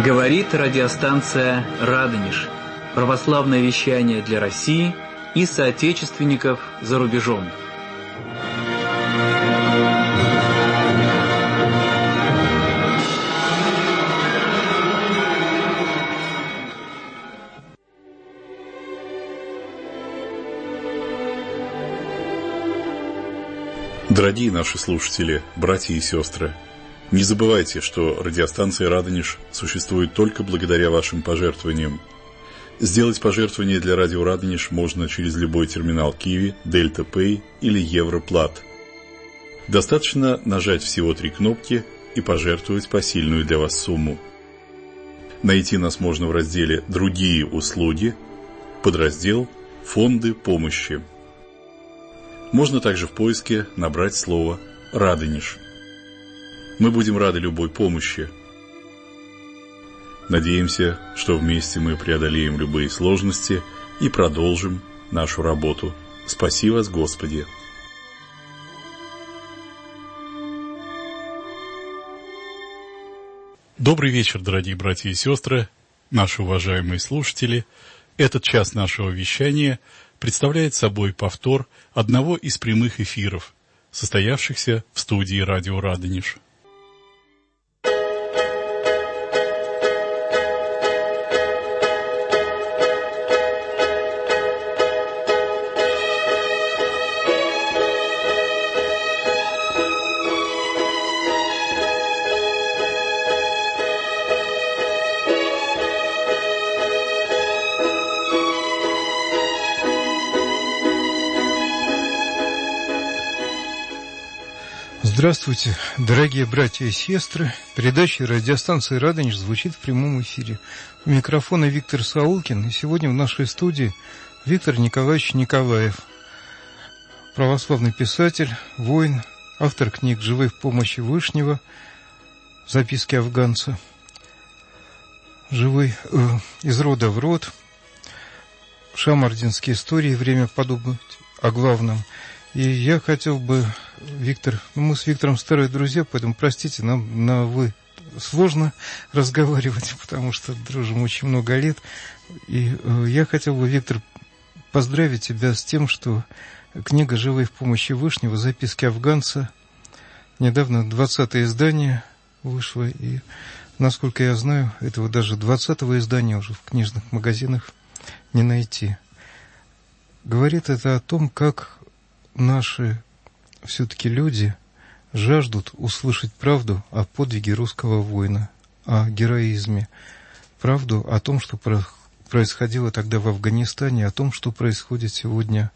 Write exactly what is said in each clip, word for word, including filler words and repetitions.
Говорит радиостанция «Радонеж». Православное вещание для России и соотечественников за рубежом. Дорогие наши слушатели, братья и сестры, не забывайте, что радиостанция «Радонеж» существует только благодаря вашим пожертвованиям. Сделать пожертвование для радио «Радонеж» можно через любой терминал Киви, Дельта Пэй или Европлат. Достаточно нажать всего три кнопки и пожертвовать посильную для вас сумму. Найти нас можно в разделе «Другие услуги», подраздел «Фонды помощи». Можно также в поиске набрать слово «Радонеж». Мы будем рады любой помощи. Надеемся, что вместе мы преодолеем любые сложности и продолжим нашу работу. Спаси вас, Господи! Добрый вечер, дорогие братья и сестры, наши уважаемые слушатели. Этот час нашего вещания представляет собой повтор одного из прямых эфиров, состоявшихся в студии радио «Радонеж». Здравствуйте, дорогие братья и сестры. Передача радиостанции «Радонеж» звучит в прямом эфире. У микрофона Виктор Саулкин, и сегодня в нашей студии Виктор Николаевич Николаев, православный писатель, воин, автор книг «Живой в помощи Вышнего», «Записки афганца», «Живой э, из рода в род», «Шамардинские истории. Время подумать о главном». И я хотел бы, Виктор, ну мы с Виктором старые друзья, поэтому, простите, нам на «вы» сложно разговаривать, потому что дружим очень много лет. И э, я хотел бы, Виктор, поздравить тебя с тем, что книга «Живой в помощи Вышнего. Записки афганца» недавно двадцатое издание вышло, и, насколько я знаю, этого даже двадцатого издания уже в книжных магазинах не найти. Говорит это о том, как наши все-таки люди жаждут услышать правду о подвиге русского воина, о героизме, правду о том, что происходило тогда в Афганистане, о том, что происходит сегодня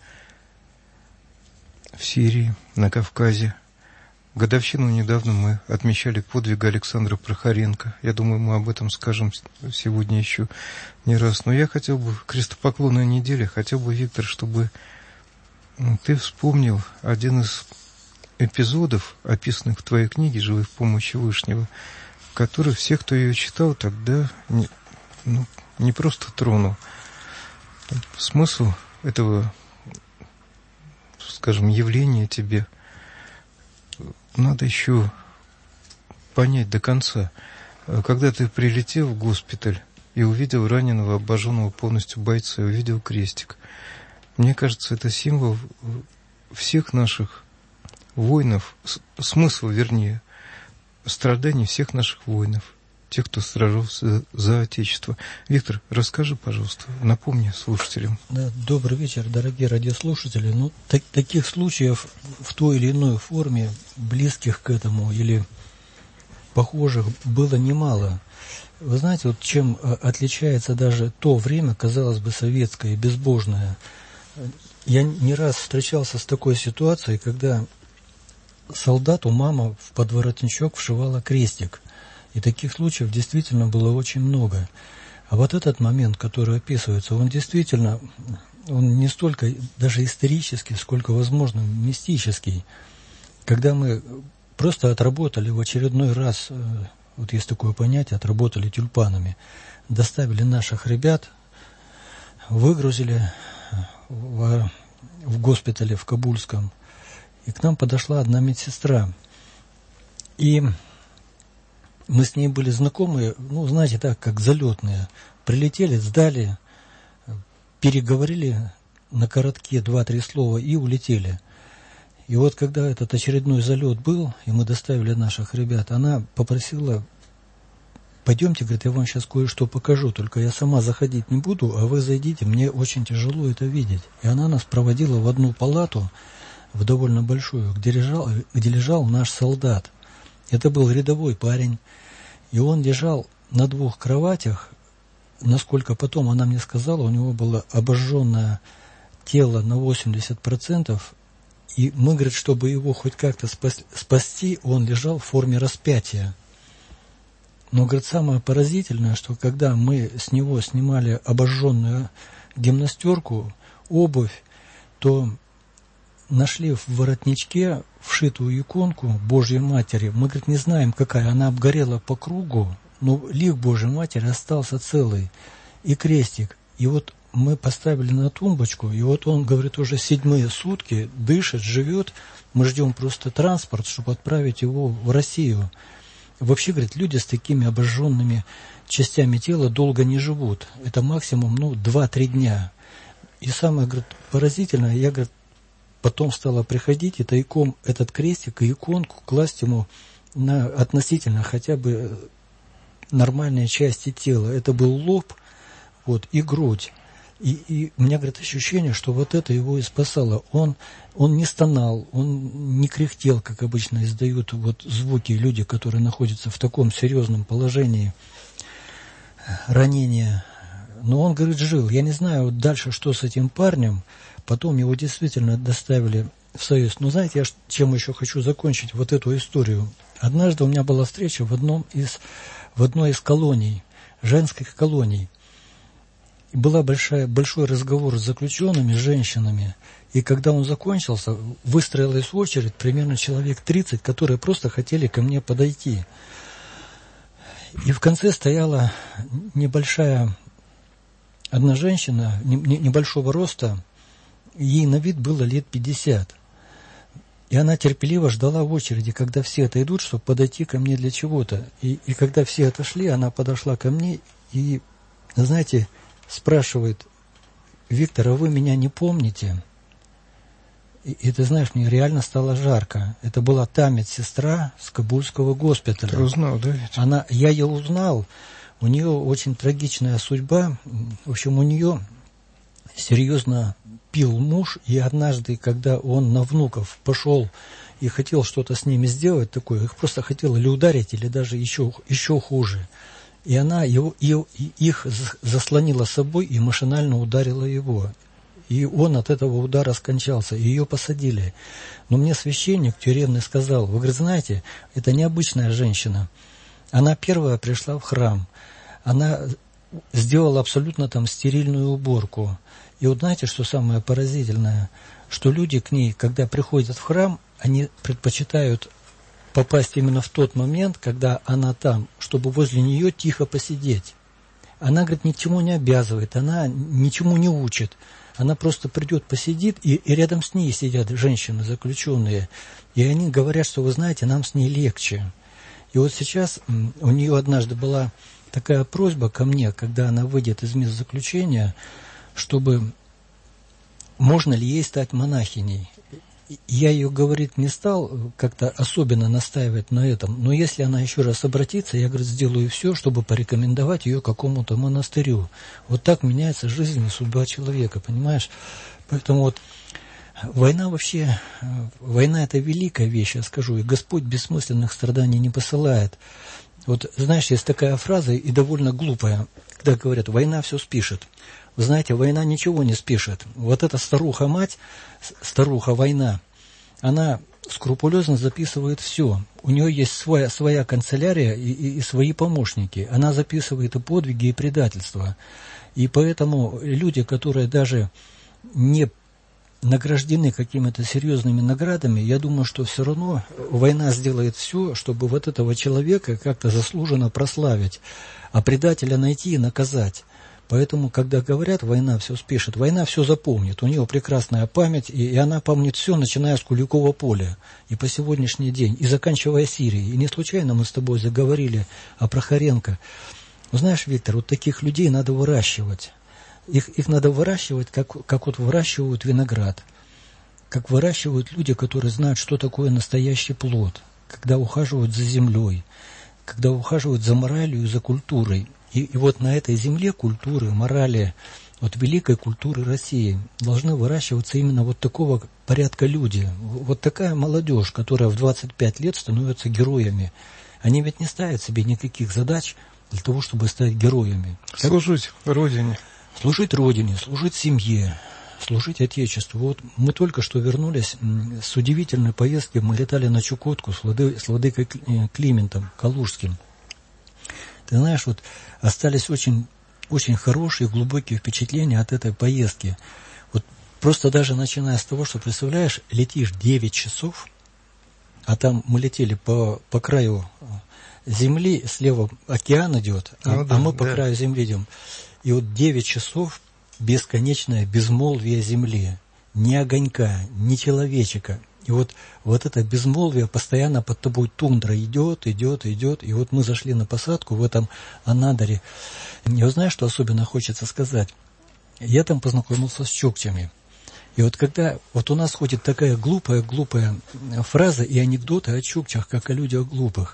в Сирии, на Кавказе. Годовщину недавно мы отмечали подвига Александра Прохоренко. Я думаю, мы об этом скажем сегодня еще не раз. Но я хотел бы, крестопоклонная неделя, хотел бы, Виктор, чтобы ты вспомнил один из эпизодов, описанных в твоей книге «Живой в помощи Вышнего», который всех, кто ее читал, тогда не, ну, не просто тронул. Смысл этого, скажем, явления тебе надо еще понять до конца. Когда ты прилетел в госпиталь и увидел раненого, обожженного полностью бойца, и увидел крестик, мне кажется, это символ всех наших воинов, смысл, вернее, страданий всех наших воинов, тех, кто сражался за Отечество. Виктор, расскажи, пожалуйста, напомни слушателям. Да, добрый вечер, дорогие радиослушатели. Ну, так, таких случаев в той или иной форме, близких к этому или похожих, было немало. Вы знаете, вот чем отличается даже то время, казалось бы, советское и безбожное. Я не раз встречался с такой ситуацией, когда солдату мама в подворотничок вшивала крестик. И таких случаев действительно было очень много. А вот этот момент, который описывается, он действительно, он не столько даже исторический, сколько, возможно, мистический. Когда мы просто отработали в очередной раз, вот есть такое понятие, отработали тюльпанами, доставили наших ребят, выгрузили в, в госпитале в Кабульском, и к нам подошла одна медсестра. И Мы с ней были знакомы, ну, знаете, так, как залетные. Прилетели, сдали, переговорили на коротке два-три слова и улетели. И вот когда этот очередной залет был, и мы доставили наших ребят, она попросила: пойдемте, говорит, я вам сейчас кое-что покажу, только я сама заходить не буду, а вы зайдите, мне очень тяжело это видеть. И она нас проводила в одну палату, в довольно большую, где лежал, где лежал наш солдат. Это был рядовой парень, и он лежал на двух кроватях. Насколько потом она мне сказала, у него было обожженное тело на восемьдесят процентов, и мы, говорит, чтобы его хоть как-то спасти, он лежал в форме распятия. Но, говорит, самое поразительное, что когда мы с него снимали обожженную гимнастерку, обувь, то нашли в воротничке вшитую иконку Божьей Матери. Мы, говорит, не знаем, какая. Она обгорела по кругу, но лик Божьей Матери остался целый. И крестик. И вот мы поставили на тумбочку, и вот он, говорит, уже седьмые сутки дышит, живет. Мы ждем просто транспорт, чтобы отправить его в Россию. Вообще, говорит, люди с такими обожженными частями тела долго не живут. Это максимум, ну, два-три дня. И самое, говорит, поразительное, я, говорит, потом стала приходить и тайком этот крестик и иконку класть ему на относительно хотя бы нормальные части тела. Это был лоб, вот, и грудь. И, и у меня, говорит, ощущение, что вот это его и спасало. Он, он не стонал, он не кряхтел, как обычно издают вот звуки люди, которые находятся в таком серьезном положении ранения. Но он, говорит, жил. Я не знаю вот дальше, что с этим парнем. Потом его действительно доставили в Союз. Но знаете, я чем еще хочу закончить вот эту историю. Однажды у меня была встреча в, одном из, в одной из колоний, женских колоний. И была большая, большой разговор с заключенными, с женщинами. И когда он закончился, выстроилась очередь, примерно человек тридцать, которые просто хотели ко мне подойти. И в конце стояла небольшая одна женщина, небольшого роста, ей на вид было лет пятьдесят. И она терпеливо ждала в очереди, когда все отойдут, чтобы подойти ко мне для чего-то. И, и когда все отошли, она подошла ко мне и, знаете, спрашивает: Виктор, а вы меня не помните? И, и ты знаешь, мне реально стало жарко. Это была та медсестра с Кабульского госпиталя. Ты узнал, да? Ведь? Она, я ее узнал. У нее очень трагичная судьба. В общем, у нее серьезно пил муж, и однажды, когда он на внуков пошел и хотел что-то с ними сделать такое, их просто хотел или ударить, или даже еще, еще хуже. И она его, их заслонила собой и машинально ударила его. И он от этого удара скончался, и ее посадили. Но мне священник тюремный сказал: вы, говорит, знаете, это необычная женщина. Она первая пришла в храм. Она сделала абсолютно там стерильную уборку. И вот знаете, что самое поразительное? Что люди к ней, когда приходят в храм, они предпочитают попасть именно в тот момент, когда она там, чтобы возле нее тихо посидеть. Она, говорит, ничему не обязывает, она ничему не учит. Она просто придет, посидит, и, и рядом с ней сидят женщины заключенные. И они говорят, что, вы знаете, нам с ней легче. И вот сейчас у нее однажды была такая просьба ко мне, когда она выйдет из мест заключения, чтобы можно ли ей стать монахиней. Я ее, говорит, не стал как-то особенно настаивать на этом, но если она еще раз обратится, я, говорит, сделаю все, чтобы порекомендовать ее какому-то монастырю. Вот так меняется жизнь и судьба человека, понимаешь? Поэтому вот война вообще, война это великая вещь, я скажу, и Господь бессмысленных страданий не посылает. Вот знаешь, есть такая фраза, и довольно глупая, когда говорят: война все спишет. Вы знаете, война ничего не спишет. Вот эта старуха-мать, старуха-война, она скрупулезно записывает все. У нее есть своя, своя канцелярия и, и, и свои помощники. Она записывает и подвиги, и предательства. И поэтому люди, которые даже не награждены какими-то серьезными наградами, я думаю, что все равно война сделает все, чтобы вот этого человека как-то заслуженно прославить, а предателя найти и наказать. Поэтому, когда говорят, война все спишет, война все запомнит. У нее прекрасная память, и, и она помнит все, начиная с Куликова поля и по сегодняшний день, и заканчивая Сирией. И не случайно мы с тобой заговорили о Прохоренко. Знаешь, Виктор, вот таких людей надо выращивать. Их, их надо выращивать, как, как вот выращивают виноград. Как выращивают люди, которые знают, что такое настоящий плод. Когда ухаживают за землей, когда ухаживают за моралью и за культурой. И, и вот на этой земле культуры, морали, вот великой культуры России должны выращиваться именно вот такого порядка люди. Вот такая молодежь, которая в двадцать пять лет становится героями. Они ведь не ставят себе никаких задач для того, чтобы стать героями. Служить Родине. Служить Родине, служить семье, служить Отечеству. Вот мы только что вернулись с удивительной поездки. Мы летали на Чукотку с, Влады, с владыкой Климентом Калужским. Ты знаешь, вот остались очень, очень хорошие, глубокие впечатления от этой поездки. Вот просто даже начиная с того, что, представляешь, летишь девять часов, а там мы летели по, по краю земли, слева океан идет, а, ну, да, а мы по да. краю земли идем. И вот девять часов бесконечное безмолвие земли, ни огонька, ни человечика. И вот, вот это безмолвие постоянно под тобой тундра идет, идет, идет. И вот мы зашли на посадку в этом Анадыре. И вот знаешь, что особенно хочется сказать? Я там познакомился с чукчами. И вот когда вот у нас ходит такая глупая-глупая фраза и анекдоты о чукчах, как о людях глупых.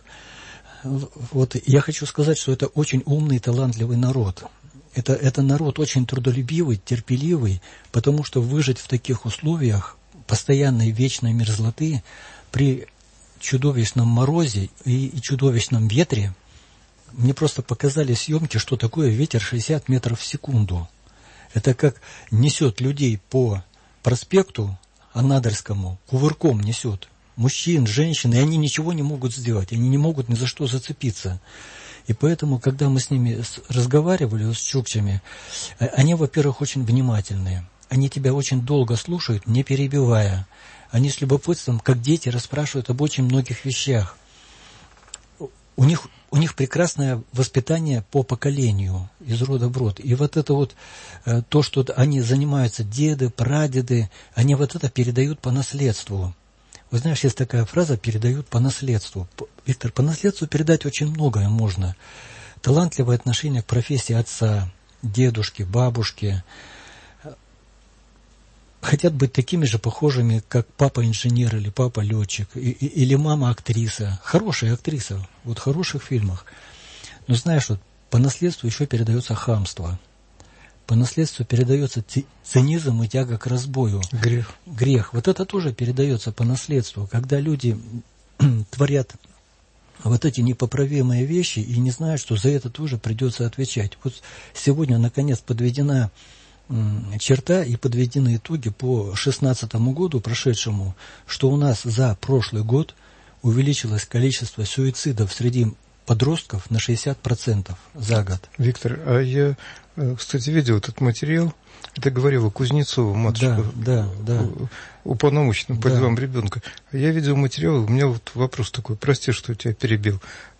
Вот я хочу сказать, что это очень умный и талантливый народ. Это, это народ очень трудолюбивый, терпеливый, потому что выжить в таких условиях постоянной вечной мерзлоты при чудовищном морозе и, и чудовищном ветре, мне просто показали съемки, что такое ветер шестьдесят метров в секунду. Это как несет людей по проспекту Анадырскому, кувырком несет. Мужчин, женщин, и они ничего не могут сделать, они не могут ни за что зацепиться. И поэтому, когда мы с ними разговаривали, с чукчами, они, во-первых, очень внимательные. Они тебя очень долго слушают, не перебивая. Они с любопытством, как дети, расспрашивают об очень многих вещах. У них, у них прекрасное воспитание по поколению, из рода в род. И вот это вот, то, что они занимаются, деды, прадеды, они вот это передают по наследству. Вы знаешь, есть такая фраза «передают по наследству». Виктор, по наследству передать очень многое можно. Талантливое отношение к профессии отца, дедушки, бабушки. Хотят быть такими же похожими, как папа инженер или папа летчик, и, и, или мама актриса. Хорошая актриса, вот в хороших фильмах. Но знаешь, вот по наследству еще передается хамство. По наследству передается цинизм и тяга к разбою. Грех. Грех. Вот это тоже передается по наследству, когда люди творят вот эти непоправимые вещи и не знают, что за это тоже придется отвечать. Вот сегодня, наконец, подведена черта и подведены итоги по шестнадцатому году прошедшему, что у нас за прошлый год увеличилось количество суицидов среди подростков на шестьдесят процентов за год. Виктор, а я, кстати, видел этот материал. Это говорила Кузнецова, матушка, да, да, да. уполномоченная по да. делам ребенка. Я видел материал, у меня вот вопрос такой, прости, что я тебя перебил.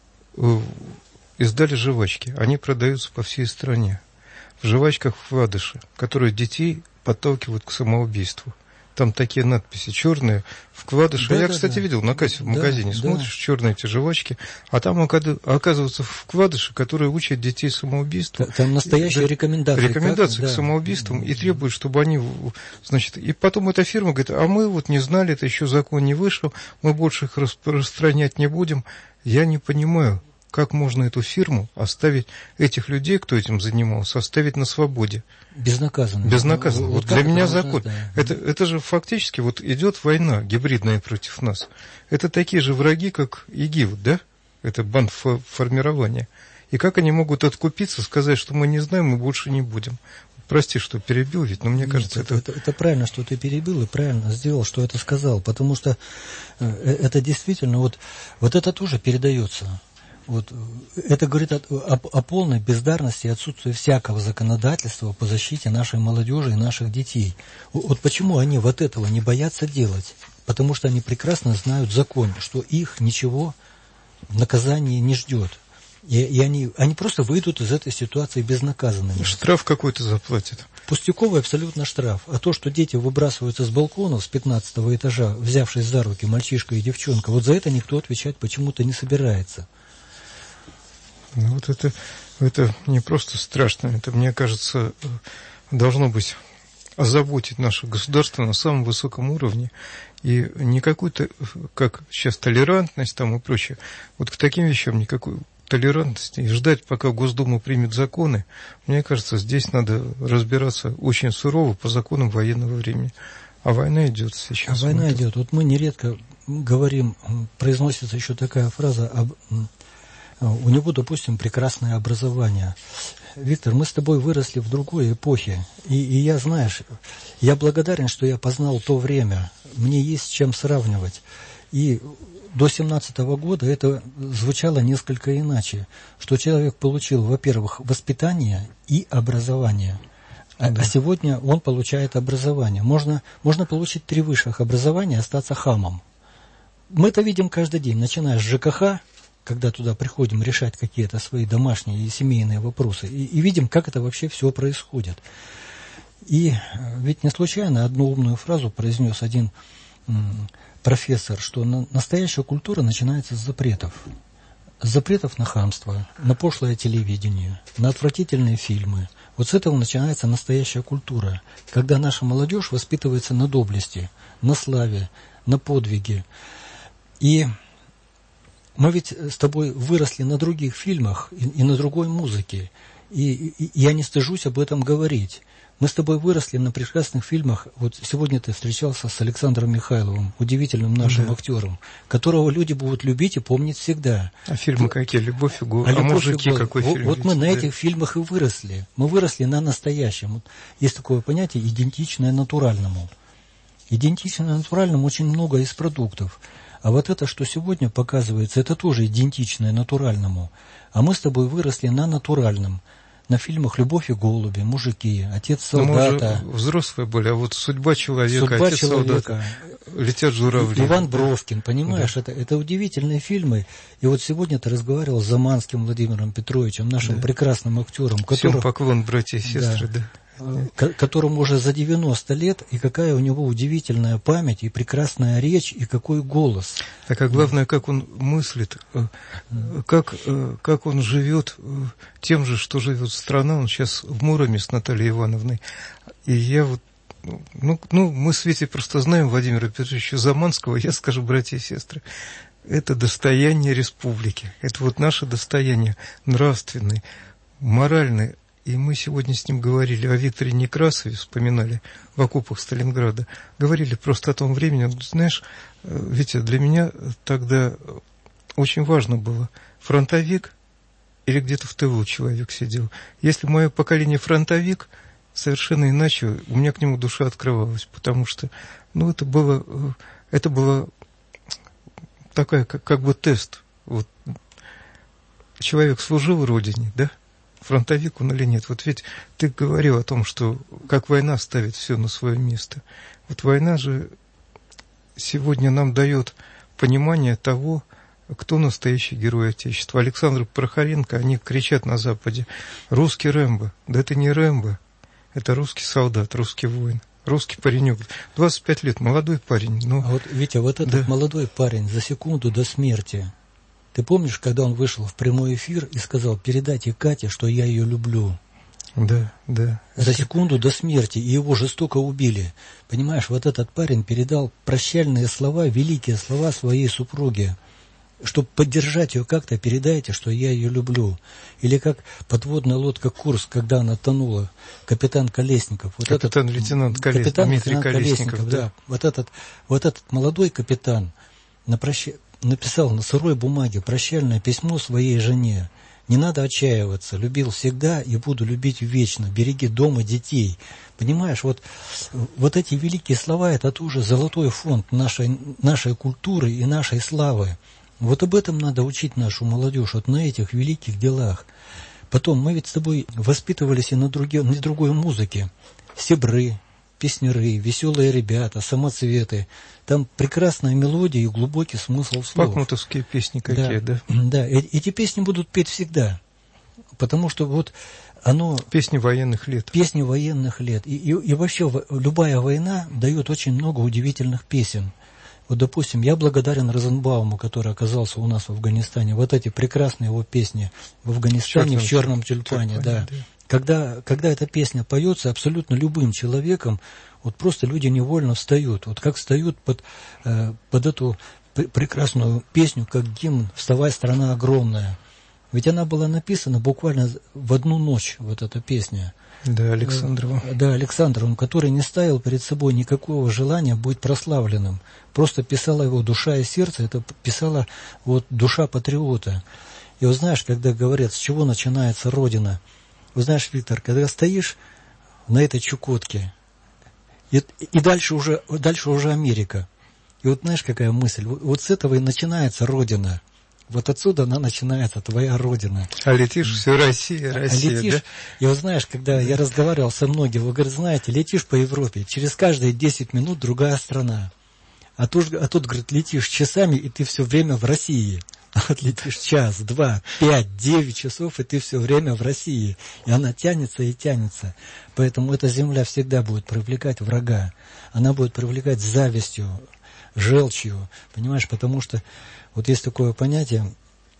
Издали жвачки, они продаются по всей стране. В жвачках вкладыши, которые детей подталкивают к самоубийству. Там такие надписи черные, вкладыши. Да, я, да, кстати, да. видел на кассе в магазине, да, смотришь, да. черные эти жвачки, а там оказываются вкладыши, которые учат детей самоубийству. Там настоящие рекомендации. Рекомендации как? к да. самоубийствам и требуют, чтобы они, значит, и потом эта фирма говорит, а мы вот не знали, это еще закон не вышел, мы больше их распространять не будем. Я не понимаю. Как можно эту фирму оставить, этих людей, кто этим занимался, оставить на свободе? Безнаказанно. Безнаказанно. Вот, вот для меня закон. Да. Это, это же фактически вот идет война гибридная против нас. Это такие же враги, как ИГИЛ, да? Это бандформирование. И как они могут откупиться, сказать, что мы не знаем, мы больше не будем? Прости, что перебил, ведь, но мне Нет, кажется, это... это... это... Это правильно, что ты перебил, и правильно сделал, что это сказал. Потому что это действительно, вот, вот это тоже передается. Вот, это говорит о, о, о полной бездарности и отсутствии всякого законодательства по защите нашей молодежи и наших детей. Вот почему они вот этого не боятся делать? Потому что они прекрасно знают закон, что их ничего в наказании не ждет. И, и они, они просто выйдут из этой ситуации безнаказанными. Штраф какой-то заплатят. Пустяковый абсолютно штраф. А то, что дети выбрасываются с балконов с пятнадцатого этажа, взявшись за руки, мальчишка и девчонка, вот за это никто отвечать почему-то не собирается. Ну, вот это, это не просто страшно, это, мне кажется, должно быть озаботить наше государство на самом высоком уровне. И не какую-то, как сейчас, толерантность там и прочее. Вот к таким вещам никакой толерантности. И ждать, пока Госдума примет законы, мне кажется, здесь надо разбираться очень сурово по законам военного времени. А война идет сейчас. А война идет. Вот мы нередко говорим, произносится еще такая фраза, об, у него, допустим, прекрасное образование. Виктор, мы с тобой выросли в другой эпохе, и, и я, знаешь, я благодарен, что я познал то время, мне есть с чем сравнивать. И до семнадцатого года это звучало несколько иначе, что человек получил, во-первых, воспитание и образование. А, да. а сегодня он получает образование. Можно, можно получить три высших образования и остаться хамом. Мы это видим каждый день, начиная с ЖКХ, когда туда приходим решать какие-то свои домашние и семейные вопросы, и, и видим, как это вообще все происходит. И ведь не случайно одну умную фразу произнес один м, профессор, что на, настоящая культура начинается с запретов. С запретов на хамство, на пошлое телевидение, на отвратительные фильмы. Вот с этого начинается настоящая культура, когда наша молодежь воспитывается на доблести, на славе, на подвиге. И мы ведь с тобой выросли на других фильмах и, и на другой музыке. И, и, и я не стыжусь об этом говорить. Мы с тобой выросли на прекрасных фильмах. Вот сегодня ты встречался с Александром Михайловым, удивительным нашим да. актером, которого люди будут любить и помнить всегда. А фильмы какие? «Любовь и голод». А, а «Любовь мужики» и голод. Какой вот, фильм? Вот мы да. на этих фильмах и выросли. Мы выросли на настоящем. Вот есть такое понятие идентичное натуральному. Идентичное натуральному очень много из продуктов. А вот это, что сегодня показывается, это тоже идентичное натуральному. А мы с тобой выросли на натуральном. На фильмах «Любовь и голуби», «Мужики», «Отец солдата». Мы уже взрослые были, а вот «Судьба человека», «Судьба «Отец человека», солдата», «Летят журавли». Иван Бровкин, понимаешь, да. это, это удивительные фильмы. И вот сегодня ты разговаривал с Заманским Владимиром Петровичем, нашим да. прекрасным актером. Всем который... поклон, братья и сестры, да. да. Которому уже за девяносто лет, и какая у него удивительная память, и прекрасная речь, и какой голос. Так, а главное, как он мыслит, как, как он живет тем же, что живет страна. Он сейчас в Муроме с Натальей Ивановной. И я вот, ну, ну мы с Витей просто знаем Владимира Петровича Заманского, я скажу, братья и сестры, это достояние республики. Это вот наше достояние нравственное, моральное. И мы сегодня с ним говорили о Викторе Некрасове, вспоминали в окопах Сталинграда. Говорили просто о том времени. Знаешь, Витя, для меня тогда очень важно было, фронтовик или где-то в тылу человек сидел. Если мое поколение фронтовик, совершенно иначе у меня к нему душа открывалась, потому что, ну, это было, это было такая, как, как бы тест. Вот человек служил Родине, да? Фронтовик он или нет. Вот ведь ты говорил о том, что как война ставит все на свое место. Вот война же сегодня нам дает понимание того, кто настоящий герой Отечества. Александр Прохоренко, они кричат на Западе: русский Рэмбо. Да это не Рэмбо, это русский солдат, русский воин, русский паренек. двадцать пять лет, молодой парень. Но... А вот, Витя, вот этот да. молодой парень за секунду до смерти, ты помнишь, когда он вышел в прямой эфир и сказал: передайте Кате, что я ее люблю? Да, да. За секунду до смерти, и его жестоко убили. Понимаешь, вот этот парень передал прощальные слова, великие слова своей супруге. Чтобы поддержать ее как-то, передайте, что я ее люблю. Или как подводная лодка «Курск», когда она тонула, капитан Колесников. Вот капитан-лейтенант Колесников, капитан, Дмитрий Колесников, Колесников да. да. Вот, этот, вот этот молодой капитан на прощ... написал на сырой бумаге прощальное письмо своей жене. Не надо отчаиваться, любил всегда и буду любить вечно, береги дом и детей. Понимаешь, вот, вот эти великие слова, это тоже золотой фонд нашей, нашей культуры и нашей славы. Вот об этом надо учить нашу молодежь, вот на этих великих делах. Потом, мы ведь с тобой воспитывались и на, други, на другой музыке. Себры, песняры, веселые ребята, самоцветы. Там прекрасная мелодия и глубокий смысл слов. Бахмутовские песни какие, да? Да, да. И, эти песни будут петь всегда. Потому что вот оно... Песни военных лет. Песни военных лет. И, и, и вообще любая война дает очень много удивительных песен. Вот, допустим, я благодарен Розенбауму, который оказался у нас в Афганистане. Вот эти прекрасные его песни в Афганистане, в «Черном, в черном тюльпане», тюльпане, да. да. Когда, когда эта песня поется абсолютно любым человеком, вот просто люди невольно встают. Вот как встают под, э, под эту пр- прекрасную песню, как гимн «Вставай, страна огромная». Ведь она была написана буквально в одну ночь, вот эта песня. Да, Александрову. Да, Александрову, который не ставил перед собой никакого желания быть прославленным. Просто писала его душа и сердце, это писала вот душа патриота. И вот знаешь, когда говорят, с чего начинается Родина, вы знаешь, Виктор, когда стоишь на этой Чукотке, и, и дальше, уже, дальше уже Америка. И вот знаешь, какая мысль? Вот, вот с этого и начинается Родина. Вот отсюда она начинается, твоя Родина. А летишь, все Россия, Россия, а летишь, да? И вот знаешь, когда да. я разговаривал со многими, вы, говорите, знаете, летишь по Европе, через каждые десять минут другая страна. А тут, а тут, говорит, летишь часами, и ты все время в России. Вот летишь час, два, пять, девять часов, и ты все время в России. И она тянется и тянется. Поэтому эта земля всегда будет привлекать врага. Она будет привлекать завистью, желчью. Понимаешь, потому что вот есть такое понятие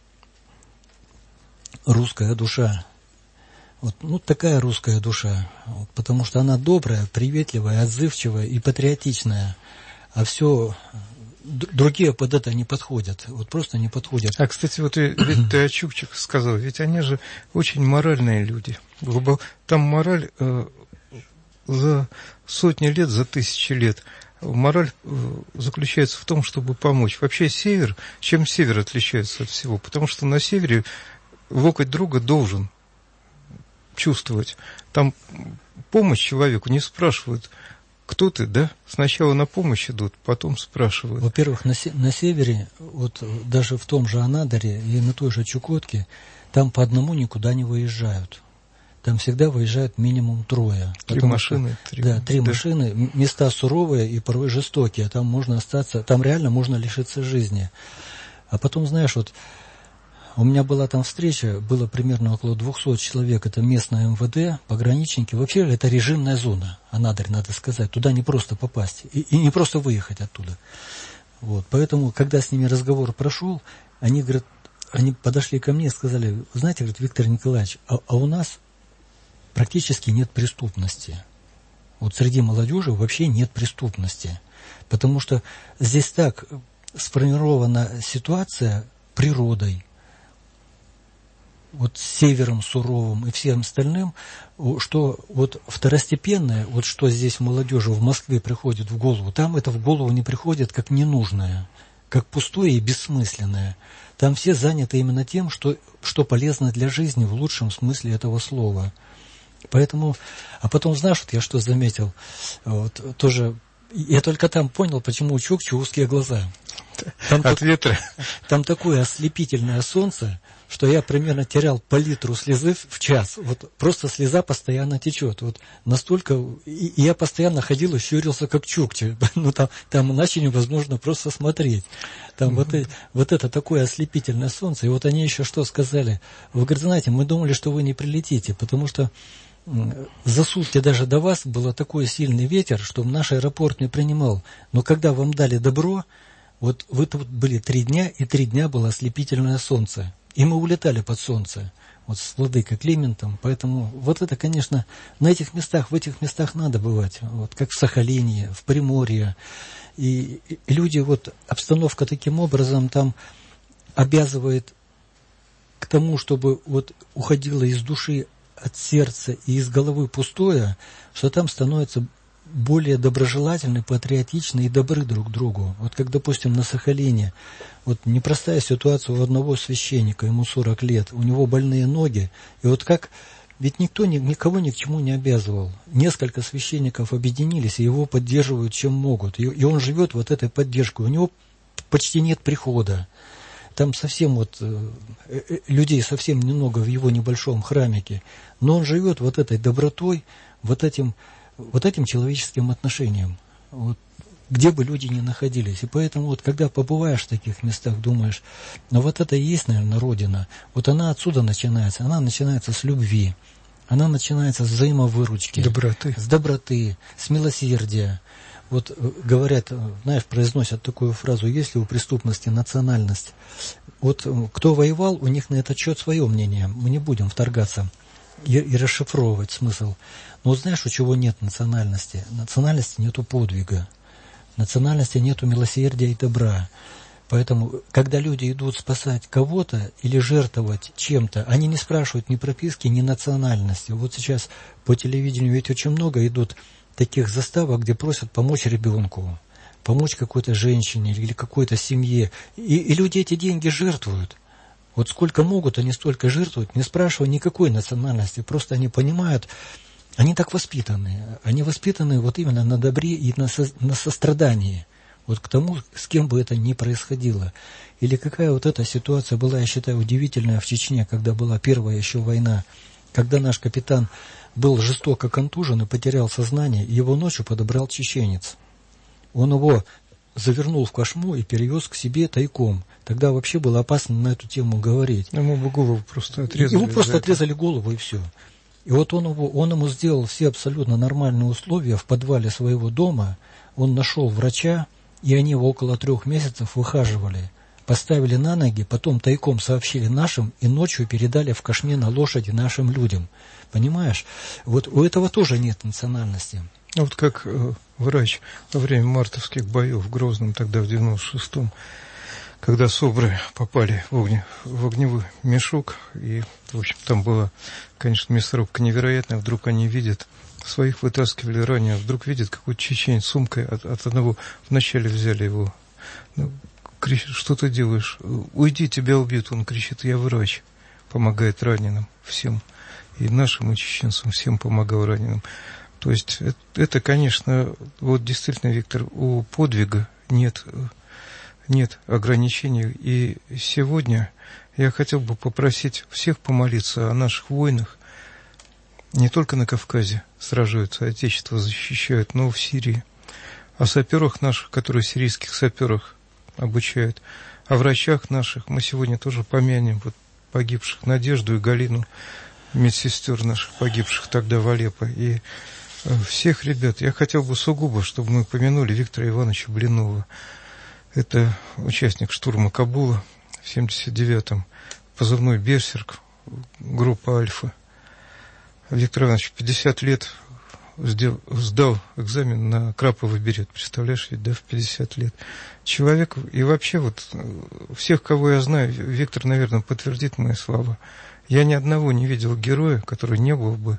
русская душа. Вот, ну, такая русская душа. Вот, потому что она добрая, приветливая, отзывчивая и патриотичная. А все... Другие под это не подходят, вот просто не подходят. А, кстати, вот ведь ты о чукчах сказал, ведь они же очень моральные люди. Там мораль э, за сотни лет, за тысячи лет, мораль э, заключается в том, чтобы помочь. Вообще север, чем север отличается от всего? Потому что на севере локоть друга должен чувствовать. Там помощь человеку не спрашивают, кто ты, да? Сначала на помощь идут, потом спрашивают. Во-первых, на, се- на севере, вот даже в том же Анадыре и на той же Чукотке, там по одному никуда не выезжают. Там всегда выезжают минимум трое. Три машины. Что, три, да, три да. машины, места суровые и порой жестокие. Там можно остаться, там реально можно лишиться жизни. А потом, знаешь, вот у меня была там встреча, было примерно около двухсот человек, это местное эм вэ дэ, пограничники. Вообще это режимная зона, Анадырь, надо сказать, туда не просто попасть и, и не просто выехать оттуда. Вот, поэтому, когда с ними разговор прошел, они, говорят, они подошли ко мне и сказали, знаете, говорит, Виктор Николаевич, а, а у нас практически нет преступности. Вот среди молодежи вообще нет преступности, потому что здесь так сформирована ситуация природой, вот севером суровым и всем остальным, что вот второстепенное, вот что здесь молодежи в Москве приходит в голову, там это в голову не приходит как ненужное, как пустое и бессмысленное. Там все заняты именно тем, что, что полезно для жизни в лучшем смысле этого слова. Поэтому, а потом, знаешь, вот я что заметил, вот, тоже, я только там понял, почему у чукчи узкие глаза. Там От так, ветра. Там такое ослепительное солнце, что я примерно терял по литру слезы в час. Вот просто слеза постоянно течет. Вот настолько... И, и я постоянно ходил и щурился, как чукча. Ну, там, там иначе невозможно просто смотреть. Там mm-hmm. вот, и, вот это такое ослепительное солнце. И вот они еще что сказали? Вы, говорите, знаете, мы думали, что вы не прилетите, потому что за сутки даже до вас был такой сильный ветер, что наш аэропорт не принимал. Но когда вам дали добро, вот вы тут были три дня, и три дня было ослепительное солнце. И мы улетали под солнце, вот с владыкой Климентом. Поэтому вот это, конечно, на этих местах, в этих местах надо бывать. Вот как в Сахалине, в Приморье. И, и люди, вот обстановка таким образом там обязывает к тому, чтобы вот уходило из души, от сердца и из головы пустое, что там становится более доброжелательны, патриотичны и добры друг к другу. Вот как, допустим, на Сахалине, вот непростая ситуация у одного священника, ему сорок лет, у него больные ноги, и вот как, ведь никто никого ни к чему не обязывал. Несколько священников объединились, и его поддерживают чем могут, и, и он живет вот этой поддержкой, у него почти нет прихода. Там совсем вот, э, людей совсем немного в его небольшом храмике, но он живет вот этой добротой, вот этим вот этим человеческим отношениям, вот, где бы люди ни находились. И поэтому, вот, когда побываешь в таких местах, думаешь, ну вот это и есть, наверное, Родина. Вот она отсюда начинается. Она начинается с любви. Она начинается с взаимовыручки. Доброты. С доброты, с милосердия. Вот говорят, знаешь, произносят такую фразу: есть ли у преступности национальность? Вот кто воевал, у них на этот счет свое мнение. Мы не будем вторгаться и, и расшифровывать смысл. Но вот знаешь, у чего нет национальности? Национальности нету подвига. Национальности нету милосердия и добра. Поэтому, когда люди идут спасать кого-то или жертвовать чем-то, они не спрашивают ни прописки, ни национальности. Вот сейчас по телевидению ведь очень много идут таких заставок, где просят помочь ребенку, помочь какой-то женщине или какой-то семье. И, и люди эти деньги жертвуют. Вот сколько могут, они столько жертвуют, не спрашивая никакой национальности. Просто они понимают, они так воспитаны. Они воспитаны вот именно на добре и на, со, на сострадании. Вот к тому, с кем бы это ни происходило. Или какая вот эта ситуация была, я считаю, удивительная в Чечне, когда была первая еще война, когда наш капитан был жестоко контужен и потерял сознание, его ночью подобрал чеченец. Он его завернул в кошму и перевез к себе тайком. Тогда вообще было опасно на эту тему говорить. Ему бы голову просто отрезали. Ему просто отрезали голову, и все. И вот он, его, он ему сделал все абсолютно нормальные условия в подвале своего дома. Он нашел врача, и они его около трех месяцев выхаживали. Поставили на ноги, потом тайком сообщили нашим и ночью передали в кошме на лошади нашим людям. Понимаешь? Вот у этого тоже нет национальности. Вот как э, врач во время мартовских боев в Грозном, тогда в девяносто шестом, когда СОБРы попали в, огне, в огневой мешок, и, в общем, там была, конечно, мясорубка невероятная, вдруг они видят, своих вытаскивали ранее, вдруг видят, какой-то чеченец сумкой от, от одного, вначале взяли его, ну, кричит: что ты делаешь? Уйди, тебя убьют. Он кричит: я врач, помогает раненым всем, и нашим, и чеченцам, всем помогал раненым. То есть это, это, конечно, вот действительно, Виктор, у подвига нет, нет ограничений. И сегодня я хотел бы попросить всех помолиться о наших воинах. Не только на Кавказе сражаются, Отечество защищают, но и в Сирии. О саперах наших, которые сирийских саперах обучают, о врачах наших. Мы сегодня тоже помянем вот погибших, Надежду и Галину, медсестер наших, погибших тогда в Алеппо. И всех ребят. Я хотел бы сугубо, чтобы мы помянули Виктора Ивановича Блинова. Это участник штурма Кабула в семьдесят девятом, позывной «Берсерк», группа «Альфа». Виктор Иванович пятьдесят лет сдал, сдал экзамен на краповый берет. Представляешь, ведь, да, в пятьдесят лет. Человек, и вообще вот всех, кого я знаю, Виктор, наверное, подтвердит мои слова. Я ни одного не видел героя, который не был бы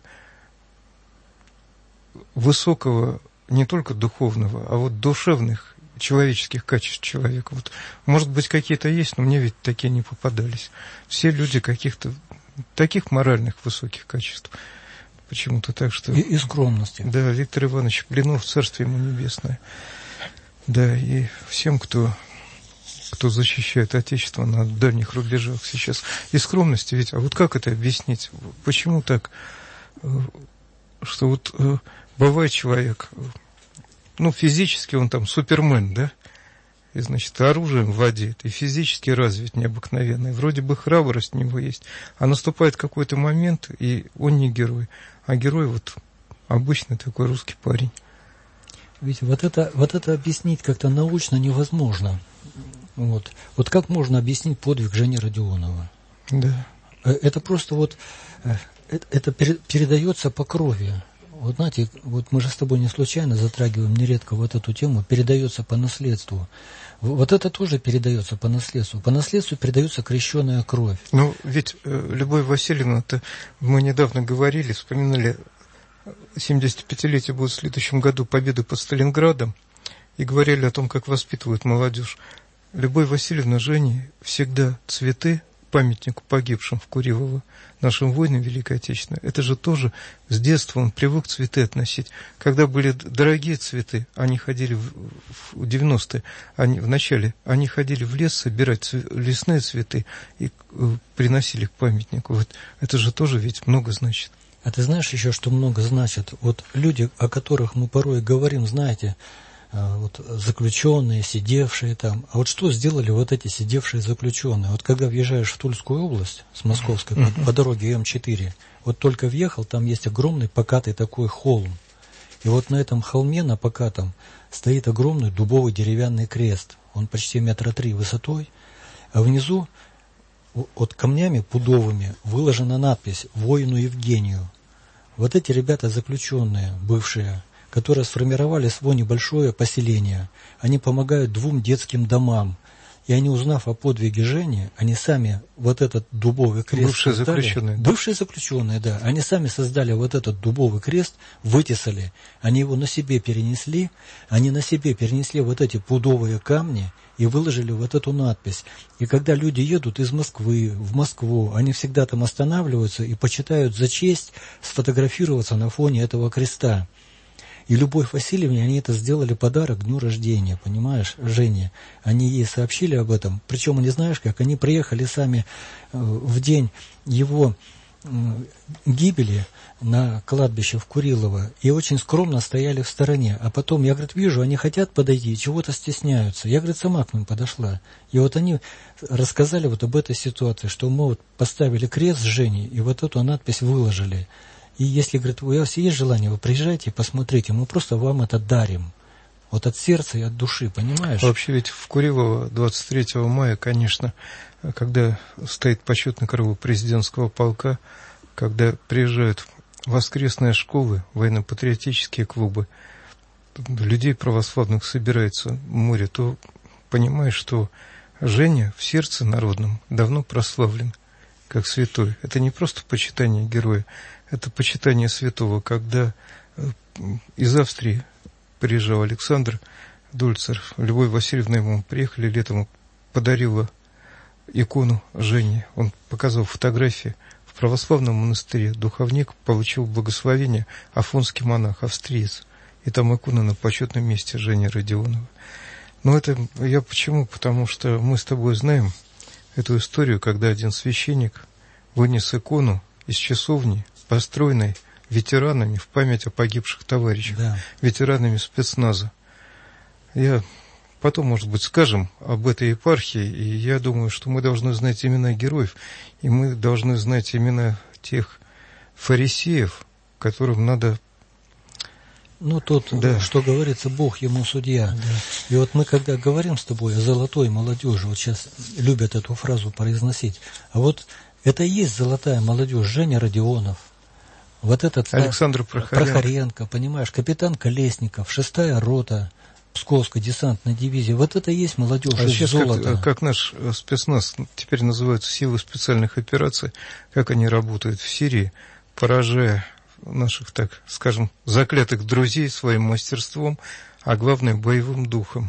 высокого, не только духовного, а вот душевных, человеческих качеств человека. Вот, может быть, какие-то есть, но мне ведь такие не попадались. Все люди каких-то таких моральных высоких качеств. Почему-то так, что... И, и скромности. Да, Виктор Иванович Блинов, царствие ему небесное. Да, и всем, кто, кто защищает Отечество на дальних рубежах сейчас. И скромности ведь, а вот как это объяснить? Почему так, что вот бывает человек, ну, физически он там супермен, да? И, значит, оружием владеет, и физически развит необыкновенно. И вроде бы храбрость у него есть. А наступает какой-то момент, и он не герой. А герой вот обычный такой русский парень. Ведь вот это, вот это объяснить как-то научно невозможно. Вот. Вот как можно объяснить подвиг Жени Родионова? Да. Это просто вот, это, это передается по крови. Вот знаете, вот мы же с тобой не случайно затрагиваем нередко вот эту тему, передается по наследству. Вот это тоже передается по наследству. По наследству передается крещеная кровь. Ну, ведь, Любовь Васильевна, это мы недавно говорили, вспоминали, семидесятипятилетие будет в следующем году победы под Сталинградом, и говорили о том, как воспитывают молодежь. Любовь Васильевна, Жене всегда цветы, памятнику погибшим в Курилово, нашим воинам Великой Отечественной, это же тоже с детства он привык цветы относить. Когда были дорогие цветы, они ходили в, в девяностые, они, в начале, они ходили в лес собирать цве, лесные цветы и э, приносили к памятнику. Вот это же тоже ведь много значит. А ты знаешь еще, что много значит? Вот люди, о которых мы порой говорим, знаете, вот заключенные, сидевшие там. А вот что сделали вот эти сидевшие заключенные? Вот когда въезжаешь в Тульскую область с Московской uh-huh. по, по дороге Эм четыре, вот только въехал, там есть огромный покатый такой холм. И вот на этом холме, на покатом, стоит огромный дубовый деревянный крест. Он почти метра три высотой. А внизу вот камнями пудовыми выложена надпись «Воину Евгению». Вот эти ребята заключенные, бывшие, которые сформировали свое небольшое поселение, они помогают двум детским домам. И они, узнав о подвиге Жени, они сами вот этот дубовый крест бывшие создали. Заключенные. Бывшие заключенные, да. Они сами создали вот этот дубовый крест, вытесали. Они его на себе перенесли. Они на себе перенесли вот эти пудовые камни и выложили вот эту надпись. И когда люди едут из Москвы в Москву, они всегда там останавливаются и почитают за честь сфотографироваться на фоне этого креста. И Любовь Васильевне они это сделали подарок к дню рождения, понимаешь, Жене. Они ей сообщили об этом. Причем, не знаешь как, они приехали сами в день его гибели на кладбище в Курилово и очень скромно стояли в стороне. А потом, я, говорит, вижу, они хотят подойти, чего-то стесняются. Я, говорит, сама к ним подошла. И вот они рассказали вот об этой ситуации, что мы вот поставили крест с Женей и вот эту надпись выложили. И если, говорит, у вас есть желание, вы приезжайте и посмотрите, мы просто вам это дарим. Вот от сердца и от души, понимаешь? Вообще ведь в Курилово двадцать третьего мая, конечно, когда стоит почетный караул президентского полка, когда приезжают воскресные школы, военно-патриотические клубы, людей православных собирается море, то понимаешь, что Женя в сердце народном давно прославлен как святой. Это не просто почитание героя, это почитание святого. Когда из Австрии приезжал Александр Дульцер, Любовь Васильевна ему приехали летом, подарила икону Жене. Он показал фотографии. В православном монастыре духовник получил благословение, афонский монах, австриец. И там икона на почетном месте Жени Родионова. Но это я почему? Потому что мы с тобой знаем эту историю, когда один священник вынес икону из часовни, построенной ветеранами в память о погибших товарищах, да. ветеранами спецназа. Я потом, может быть, скажем об этой епархии, и я думаю, что мы должны знать имена героев, и мы должны знать имена тех фарисеев, которым надо... Ну, тут, да. что говорится, Бог ему судья. Да. И вот мы, когда говорим с тобой о золотой молодежи, вот сейчас любят эту фразу произносить, а вот это и есть золотая молодежь, Женя Родионов, вот этот Александр Прохоренко. Прохоренко, понимаешь, капитан Колесников, шестая рота Псковской десантной дивизии, вот это и есть молодежь а из сейчас золота. Как, как наш спецназ теперь называются силы специальных операций, как они работают в Сирии, поражая наших, так скажем, заклятых друзей своим мастерством, а главное боевым духом.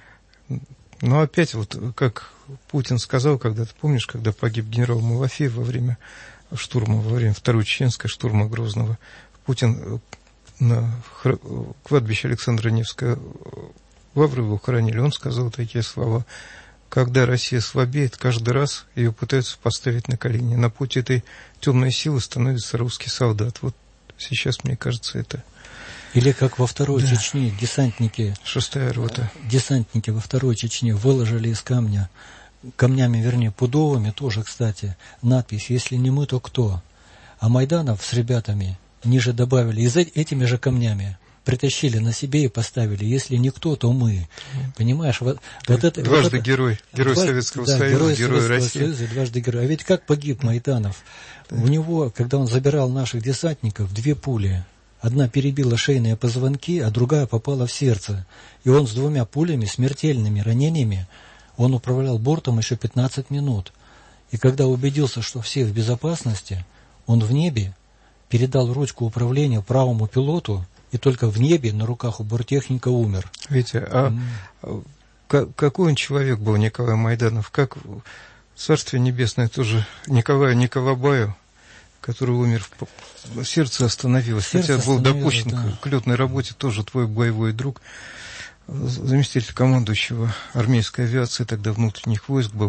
Но опять вот, как Путин сказал, когда ты помнишь, когда погиб генерал Малафеев во время штурма, во время Второй Чеченской штурма Грозного, Путин на кладбище Александра Невского Лавры его хоронили, он сказал такие слова: когда Россия слабеет, каждый раз ее пытаются поставить на колени. На пути этой темной силы становится русский солдат. Вот сейчас, мне кажется, это... Или как во Второй да. Чечне десантники... Шестая рота. Десантники во Второй Чечне выложили из камня, камнями, вернее, пудовыми, тоже, кстати, надпись «Если не мы, то кто?». А Майданов с ребятами ниже добавили, и за этими же камнями притащили на себе и поставили «Если никто, то мы». Понимаешь? Вот, вот это, дважды вот это, герой. Герой два, Советского да, Союза, герой, герой Советского России. Союза, дважды герой. А ведь как погиб Майданов? Да. У него, когда он забирал наших десантников, две пули. Одна перебила шейные позвонки, а другая попала в сердце. И он с двумя пулями, смертельными ранениями, он управлял бортом еще пятнадцать минут. И когда убедился, что все в безопасности, он в небе передал ручку управления правому пилоту, и только в небе на руках у борттехника умер. Витя, а mm. какой он человек был, Николай Майданов? Как Царствие Небесное тоже Николаю Николабаю, который умер, в... сердце остановилось, сердце хотя был допущен да. к летной работе, тоже твой боевой друг, заместитель командующего армейской авиации, тогда внутренних войск был.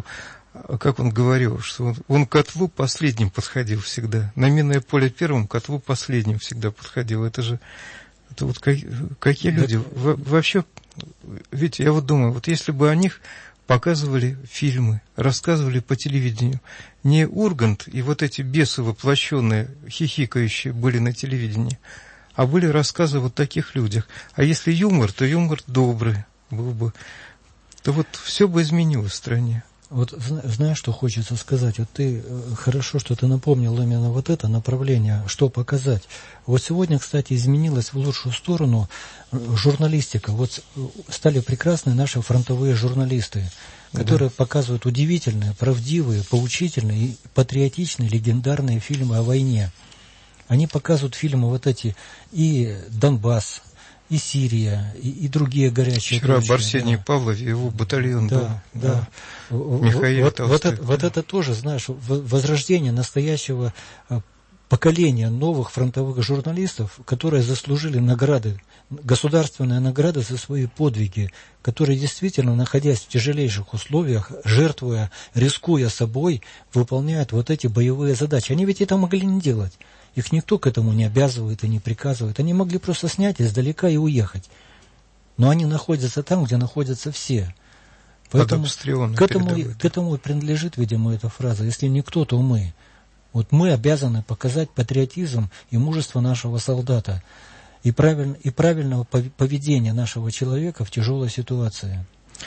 как он говорил, что он, он к котлу последним подходил всегда. На минное поле первым, к котлу последним всегда подходил. Это же, это вот как, какие люди? Во, вообще, видите, я вот думаю, вот если бы о них показывали фильмы, рассказывали по телевидению, не Ургант и вот эти бесы воплощенные, хихикающие были на телевидении, а были рассказы о вот таких людях. А если юмор, то юмор добрый был бы, то вот все бы изменилось в стране. Вот знаешь, что хочется сказать? Вот ты, хорошо, что ты напомнил именно вот это направление, что показать. Вот сегодня, кстати, изменилась в лучшую сторону журналистика. Вот стали прекрасные наши фронтовые журналисты, которые да. показывают удивительные, правдивые, поучительные и патриотичные, легендарные фильмы о войне. Они показывают фильмы вот эти и «Донбасс», и Сирия, и, и другие горячие Вчера точки. Арсений да. Павлов, его батальон да, был. Да, да. Михаил вот, Толстой. вот, это, вот это тоже, знаешь, возрождение настоящего поколения новых фронтовых журналистов, которые заслужили награды, государственные награды за свои подвиги, которые действительно, находясь в тяжелейших условиях, жертвуя, рискуя собой, выполняют вот эти боевые задачи. Они ведь это могли не делать. Их никто к этому не обязывает и не приказывает. Они могли просто снять издалека и уехать. Но они находятся там, где находятся все. Поэтому к этому, к этому и принадлежит, видимо, эта фраза. Если не кто, то мы. Вот мы обязаны показать патриотизм и мужество нашего солдата и, правиль, и правильного поведения нашего человека в тяжелой ситуации.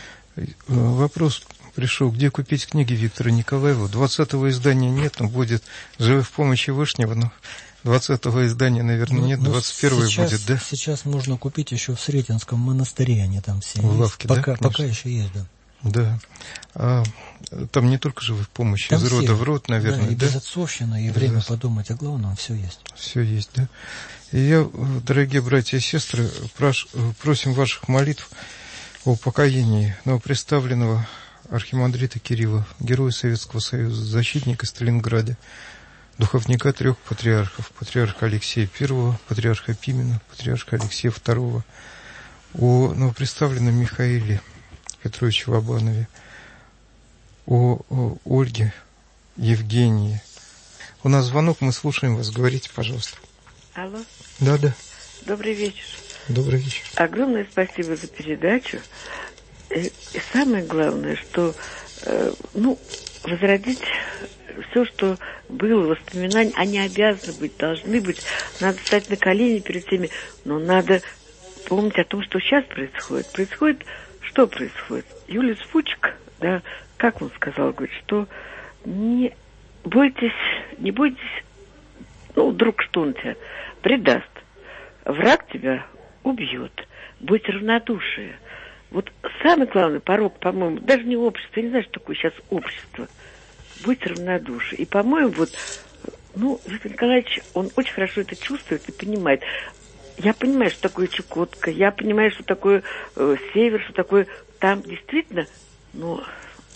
Вопрос пришел, где купить книги Виктора Николаева. двадцатого издания нет, но будет «Живы в помощи Вышнего», но двадцатого издания, наверное, ну, нет, двадцать первое будет, да? Сейчас можно купить еще в Сретенском монастыре, они там все в есть. лавке, пока, да? Пока еще есть, да. Да. А, там не только «Живы в помощи», там из все, рода в род, наверное, да? И да? безотцовщина, и время да. подумать о главном, все есть. Все есть, да. И я, дорогие братья и сестры, прош, просим ваших молитв о покаянии новоприставленного архимандрита Кирилла, героя Советского Союза, защитника Сталинграда, духовника трех патриархов, патриарха Алексея Первого, патриарха Пимена, патриарха Алексея Второго, о новоприставленном Михаиле Петровиче Лобанове, о, о Ольге Евгении. У нас звонок, мы слушаем вас. Говорите, пожалуйста. Алло. Да, да. Добрый вечер. Добрый вечер. Огромное спасибо за передачу. И самое главное, что э, ну, возродить все, что было, воспоминания, они обязаны быть, должны быть. Надо встать на колени перед теми, но надо помнить о том, что сейчас происходит. Происходит, что происходит? Юлиус Фучик, да, как он сказал, говорит, что не бойтесь, не бойтесь, ну, вдруг что он тебя предаст. Враг тебя убьет. Будь равнодушие. Вот самый главный порог, по-моему, даже не общество, я не знаю, что такое сейчас общество. Будь равнодушие. И, по-моему, вот, ну, Виктор Николаевич, он очень хорошо это чувствует и понимает. Я понимаю, что такое Чукотка, я понимаю, что такое э, север, что такое там действительно, но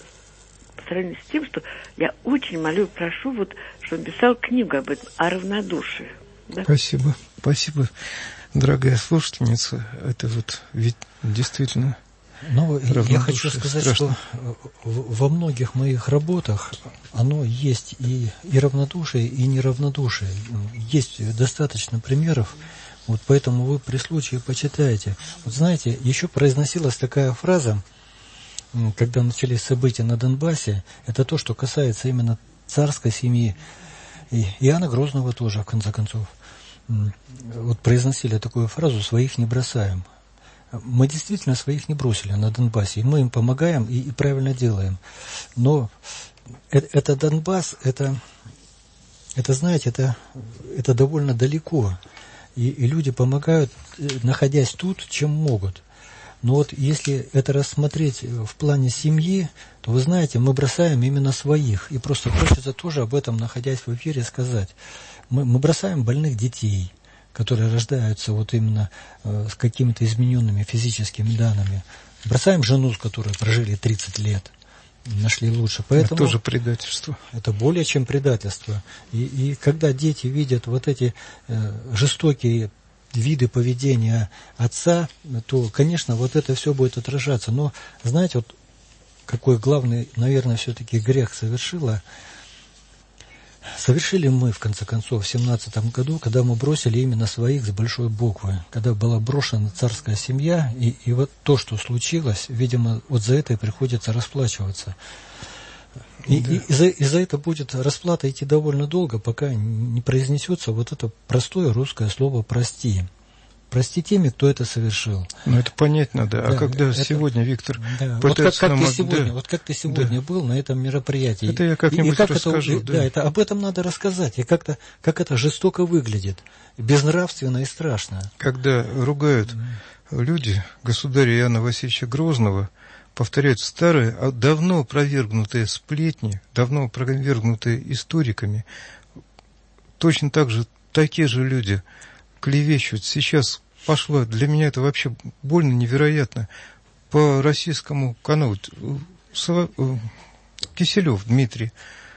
по сравнению с тем, что я очень молю, прошу, вот, чтобы он писал книгу об этом, о равнодушии. Да? Спасибо, спасибо, дорогая слушательница. Это вот ведь действительно... Ну, я хочу сказать, страшно. Что во многих моих работах оно есть и, и равнодушие, и неравнодушие. Есть достаточно примеров, вот поэтому вы при случае почитаете. Вот знаете, еще произносилась такая фраза, когда начались события на Донбассе, это то, что касается именно царской семьи, и Иоанна Грозного тоже, в конце концов. Вот произносили такую фразу «своих не бросаем». Мы действительно своих не бросили на Донбассе, и мы им помогаем и, и правильно делаем. Но это, это Донбасс, это, это, знаете, это, это довольно далеко. И, и люди помогают, находясь тут, чем могут. Но вот если это рассмотреть в плане семьи, то, вы знаете, мы бросаем именно своих. И просто хочется тоже об этом, находясь в эфире, сказать. Мы, мы бросаем больных детей, которые рождаются вот именно э, с какими-то измененными физическими данными. Бросаем жену, с которой прожили тридцать лет, нашли лучше. Поэтому это тоже предательство. Это более чем предательство. И, и когда дети видят вот эти э, жестокие виды поведения отца, то, конечно, вот это все будет отражаться. Но, знаете, вот какой главный, наверное, все-таки грех совершила. Совершили мы, в конце концов, в семнадцатом году, когда мы бросили именно своих с большой буквы, когда была брошена царская семья, и, и вот то, что случилось, видимо, вот за это и приходится расплачиваться. И, да. и, и, за, и за это будет расплата идти довольно долго, пока не произнесется вот это простое русское слово «прости». Прости теми, кто это совершил. Ну, это понять надо. Да, а когда это, сегодня, Виктор, да. вот, как, как нам... ты сегодня, да. вот как ты сегодня да. был на этом мероприятии. Это я как-нибудь и, и как расскажу. Это, да. да, это, об этом надо рассказать. И как-то, как это жестоко выглядит. Безнравственно и страшно. Когда ругают mm. люди государя Иоанна Васильевича Грозного, повторяют старые, давно опровергнутые сплетни, давно опровергнутые историками, точно так же такие же люди клевещут. Сейчас пошла, для меня это вообще больно, невероятно, по российскому каналу Киселев Дмитрий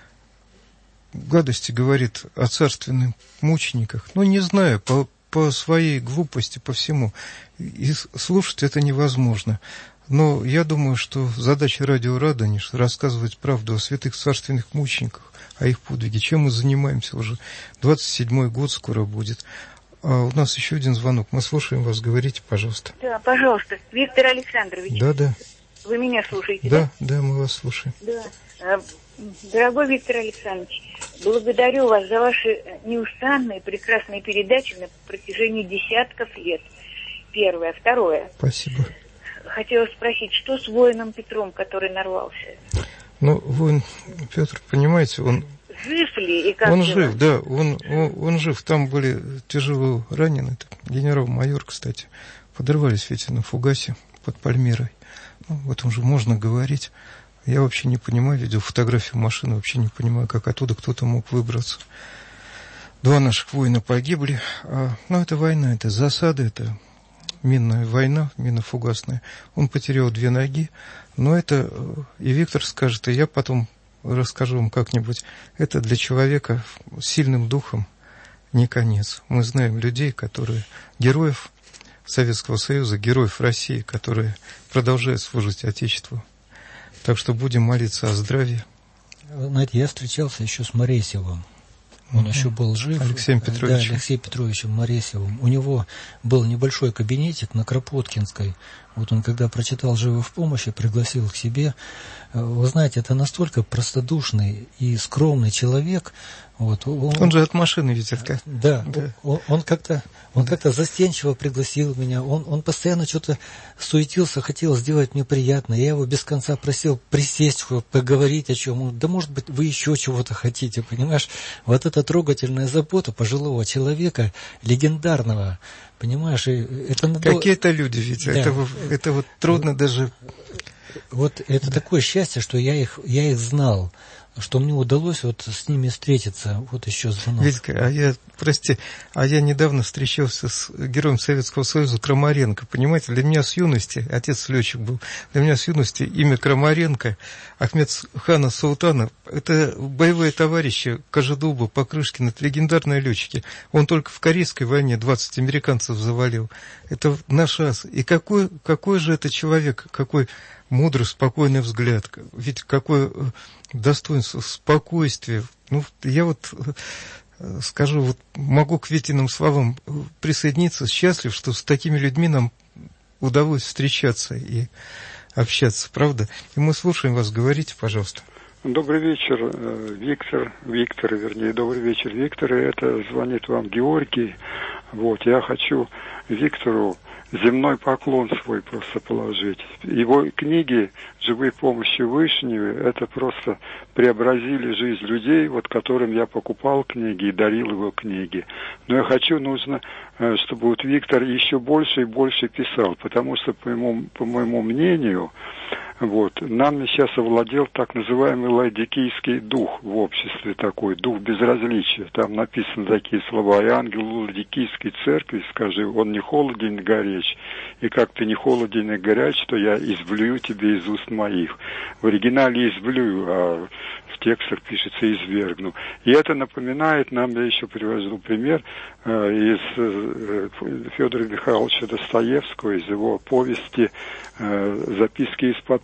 гадости говорит о царственных мучениках. Ну, не знаю, по, по своей глупости, по всему. И слушать это невозможно. Но я думаю, что задача радио «Радонеж» рассказывать правду о святых царственных мучениках, о их подвиге. Чем мы занимаемся уже? двадцать седьмой год скоро будет. А у нас еще один звонок. Мы слушаем вас. Говорите, пожалуйста. Да, пожалуйста. Виктор Александрович. Да, да. Вы меня слушаете? Да, да, да, мы вас слушаем. Да. Дорогой Виктор Александрович, благодарю вас за ваши неустанные, прекрасные передачи на протяжении десятков лет. Первое. Второе. Спасибо. Хотела спросить, что с воином Петром, который нарвался? Ну, воин Петр, понимаете, он... Жив ли? И как он его? жив, да, он, он, он жив. Там были тяжело ранены. Генерал-майор, кстати. Подорвались ведь на фугасе под Пальмирой. Ну, об этом же можно говорить. Я вообще не понимаю, видел фотографию машины, вообще не понимаю, как оттуда кто-то мог выбраться. Два наших воина погибли. А, ну, это война, это засада, это минная война, минофугасная. Он потерял две ноги. Но это, и Виктор скажет, и я потом расскажу вам как-нибудь, это для человека с сильным духом не конец. Мы знаем людей, которые, героев Советского Союза, героев России, которые продолжают служить Отечеству. Так что будем молиться о здравии. Знаете, я встречался еще с Моресевым. Он mm-hmm. еще был жив. Алексеем Петровичем. Да, Алексеем Петровичем Моресевым. У него был небольшой кабинетик на Кропоткинской. Вот он, когда прочитал «Живы в помощи», пригласил к себе. Вы знаете, это настолько простодушный и скромный человек. Вот, он, он же от машины ведь это. Да, да. Он, он как-то он да. как-то застенчиво пригласил меня. Он, он постоянно что-то суетился, хотел сделать мне приятно. Я его без конца просил присесть, поговорить о чем. Да, может быть, вы еще чего-то хотите, понимаешь? Вот эта трогательная забота пожилого человека, легендарного, понимаешь? И это надо... Какие-то люди ведь. Да. Это, это вот трудно даже... Вот это да. такое счастье, что я их, я их знал, что мне удалось вот с ними встретиться. Вот еще звонок. Витька, а я, прости, а я недавно встречался с героем Советского Союза Крамаренко. Понимаете, для меня с юности, отец летчик был, для меня с юности имя Крамаренко, Ахмед хана Султана, это боевые товарищи Кожедуба, Покрышкина, это легендарные летчики. Он только в Корейской войне двадцать американцев завалил. Это наш ас. И какой, какой же это человек, какой мудрый, спокойный взгляд, ведь какое достоинство, спокойствие. Ну, я вот скажу, вот могу к Витиным словам присоединиться, счастлив, что с такими людьми нам удалось встречаться и общаться, правда? И мы слушаем вас, говорите, пожалуйста. Добрый вечер, Виктор, Виктор, вернее, добрый вечер, Виктор, это звонит вам Георгий. Вот, я хочу Виктору земной поклон свой просто положить. Его книги «Живые помощи Вышнего» это просто преобразили жизнь людей, вот которым я покупал книги и дарил его книги. Но я хочу, нужно, чтобы вот Виктор еще больше и больше писал, потому что, по моему, по моему мнению, вот, нами сейчас овладел так называемый ладикийский дух в обществе, такой дух безразличия. Там написаны такие слова: «И ангел ладикийской церкви, скажи, он не холоден, не горяч, и как ты не холоден и горяч, то я изблюю тебе из уст моих». В оригинале «изблюю», а в текстах пишется «извергну». И это напоминает нам, я еще привожу пример э, из э, Федора Михайловича Достоевского, из его повести э, «Записки из-под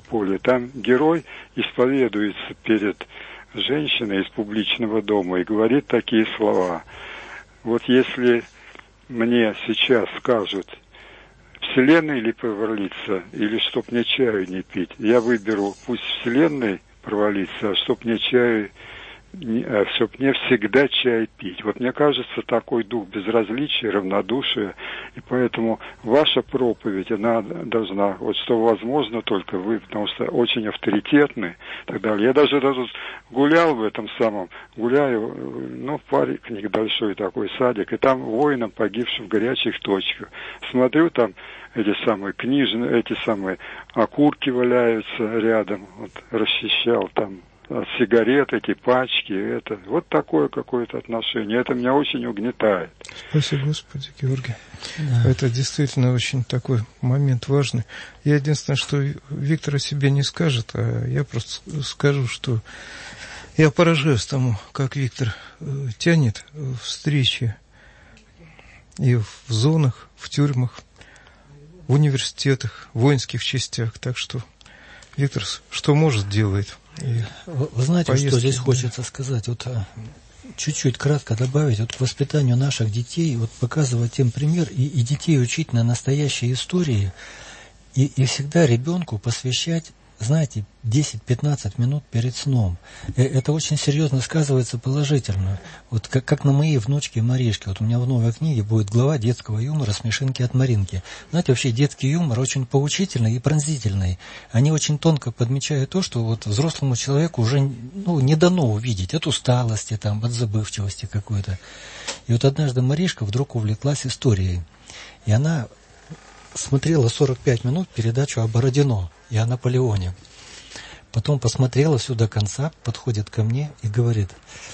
поле. Там герой исповедуется перед женщиной из публичного дома и говорит такие слова. Вот если мне сейчас скажут, Вселенной ли провалиться, или чтоб мне чаю не пить, я выберу, пусть Вселенной провалиться, а чтоб мне чаю, а чтоб мне всегда чай пить. Вот мне кажется, такой дух безразличия, равнодушия, и поэтому ваша проповедь, она должна, вот что возможно только вы, потому что очень авторитетны и так далее. Я даже тут гулял в этом самом, гуляю, ну, в парке небольшой такой садик, и там воинам, погибшим в горячих точках. Смотрю, там эти самые книжные, эти самые окурки валяются рядом, вот, расчищал там сигареты, эти пачки, это вот такое какое-то отношение. Это меня очень угнетает. Спасибо, Господи, Георгий. Да. Это действительно очень такой момент важный. Я единственное, что Виктор о себе не скажет, а я просто скажу, что я поражаюсь тому, как Виктор тянет встречи и в зонах, в тюрьмах, в университетах, в воинских частях. Так что Виктор что может, делает. И вы, вы знаете, поездки, что здесь хочется сказать? Вот чуть-чуть кратко добавить, вот к воспитанию наших детей, вот показывать им пример и, и детей учить на настоящей истории, и, и всегда ребенку посвящать, знаете, десять-пятнадцать минут перед сном. Это очень серьезно сказывается положительно. Вот как, как на моей внучке Маришке. Вот у меня в новой книге будет глава детского юмора «Смешинки от Маринки». Знаете, вообще детский юмор очень поучительный и пронзительный. Они очень тонко подмечают то, что вот взрослому человеку уже, ну, не дано увидеть от усталости, там, от забывчивости какой-то. И вот однажды Маришка вдруг увлеклась историей. И она смотрела сорок пять минут передачу о Бородино и о Наполеоне. Потом посмотрела все до конца, подходит ко мне и говорит: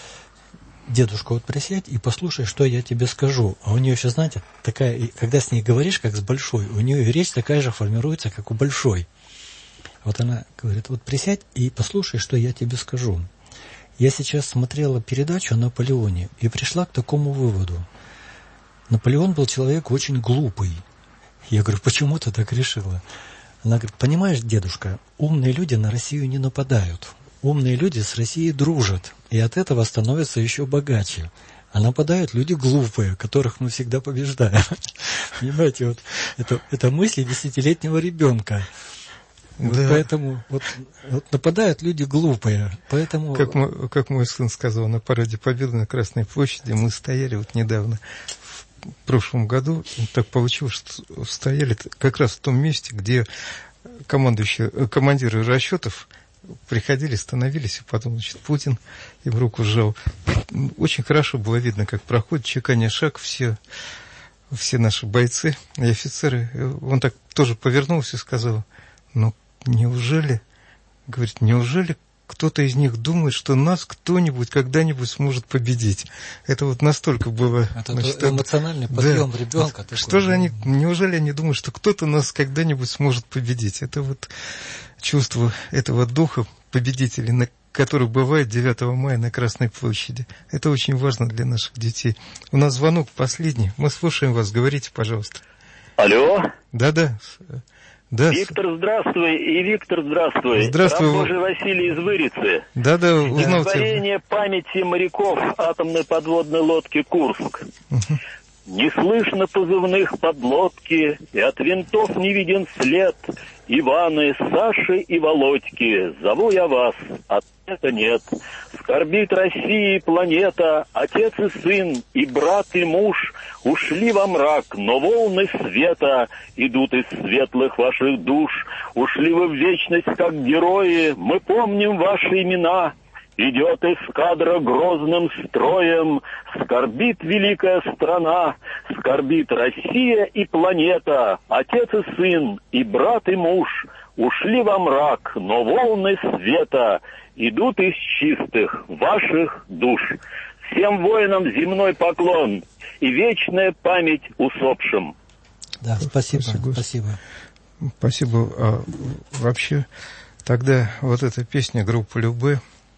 дедушка, вот присядь и послушай, что я тебе скажу. А у нее еще, знаете, такая, когда с ней говоришь, как с большой, у нее речь такая же формируется, как у большой. Вот она говорит: вот присядь и послушай, что я тебе скажу. Я сейчас смотрела передачу о Наполеоне и пришла к такому выводу. Наполеон был человек очень глупый. Я говорю: почему ты так решила? Она говорит: понимаешь, дедушка, умные люди на Россию не нападают. Умные люди с Россией дружат, и от этого становятся еще богаче. А нападают люди глупые, которых мы всегда побеждаем. Понимаете, вот это, это мысли десятилетнего ребенка. Вот да. Поэтому вот, вот нападают люди глупые. Поэтому... Как, мой, как мой сын сказал на параде Победы на Красной площади, мы стояли вот недавно, в прошлом году, так получилось, что стояли как раз в том месте, где командующие, командиры расчетов приходили, становились, и потом, значит, Путин им руку сжал. Очень хорошо было видно, как проходит, чеканя шаг, все, все наши бойцы и офицеры. Он так тоже повернулся и сказал: ну, неужели, говорит, неужели кто-то из них думает, что нас кто-нибудь когда-нибудь сможет победить? Это вот настолько было... Это значит, эмоциональный подъем, да, ребенка. Такой, что же да. они, неужели они думают, что кто-то нас когда-нибудь сможет победить? Это вот чувство этого духа победителей, на который бывает девятого мая на Красной площади. Это очень важно для наших детей. У нас звонок последний. Мы слушаем вас. Говорите, пожалуйста. Алло? Да-да. Да. Виктор, здравствуй, и Виктор, здравствуй. Здравствуй. Раб Божий Василий из Вырицы. Да-да, узнал тебя. Творение памяти моряков атомной подводной лодки «Курск». Угу. Не слышно позывных подлодки, и от винтов не виден след. Иваны, Саши и Володьки, зову я вас, ответа нет. Скорбит России планета, отец и сын, и брат и муж ушли во мрак, но волны света идут из светлых ваших душ. Ушли вы в вечность, как герои, мы помним ваши имена. Идет эскадра грозным строем, скорбит великая страна, скорбит Россия и планета, отец и сын, и брат и муж, ушли во мрак, но волны света идут из чистых ваших душ. Всем воинам земной поклон и вечная память усопшим. Да, спасибо, спасибо. Спасибо. Спасибо. А, вообще, тогда вот эта песня группы Любэ,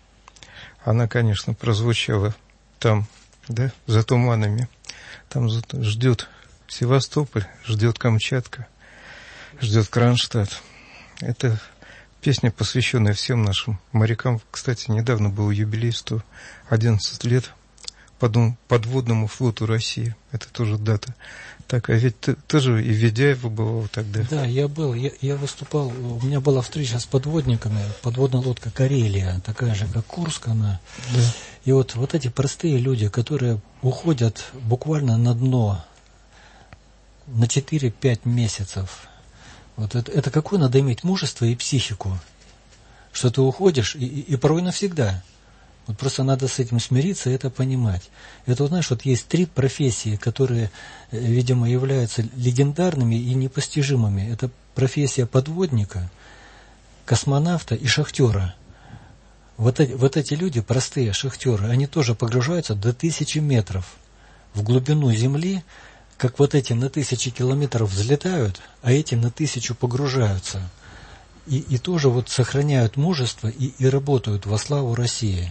она, конечно, прозвучала там, да, за туманами. Там ждет Севастополь, ждет Камчатка, ждет Кронштадт. Это Песня, посвященная всем нашим морякам. Кстати, недавно был юбилей, сто одиннадцать лет подводному флоту России. Это тоже дата. Так, а ведь ты, ты же и в Ведяево бывал тогда. Да, я был, я, я выступал, у меня была встреча с подводниками, подводная лодка «Карелия», такая же, как Курск она. Да. И вот, вот эти простые люди, которые уходят буквально на дно на четыре-пять месяцев, вот это, это какое надо иметь мужество и психику, что ты уходишь и, и, и порой навсегда. Вот просто надо с этим смириться и это понимать. Это, вот, знаешь, вот есть три профессии, которые, видимо, являются легендарными и непостижимыми. Это профессия подводника, космонавта и шахтера. Вот эти, вот эти люди, простые шахтеры, они тоже погружаются до тысячи метров в глубину Земли, как вот эти на тысячи километров взлетают, а эти на тысячу погружаются. И, и тоже вот сохраняют мужество и, и работают во славу России.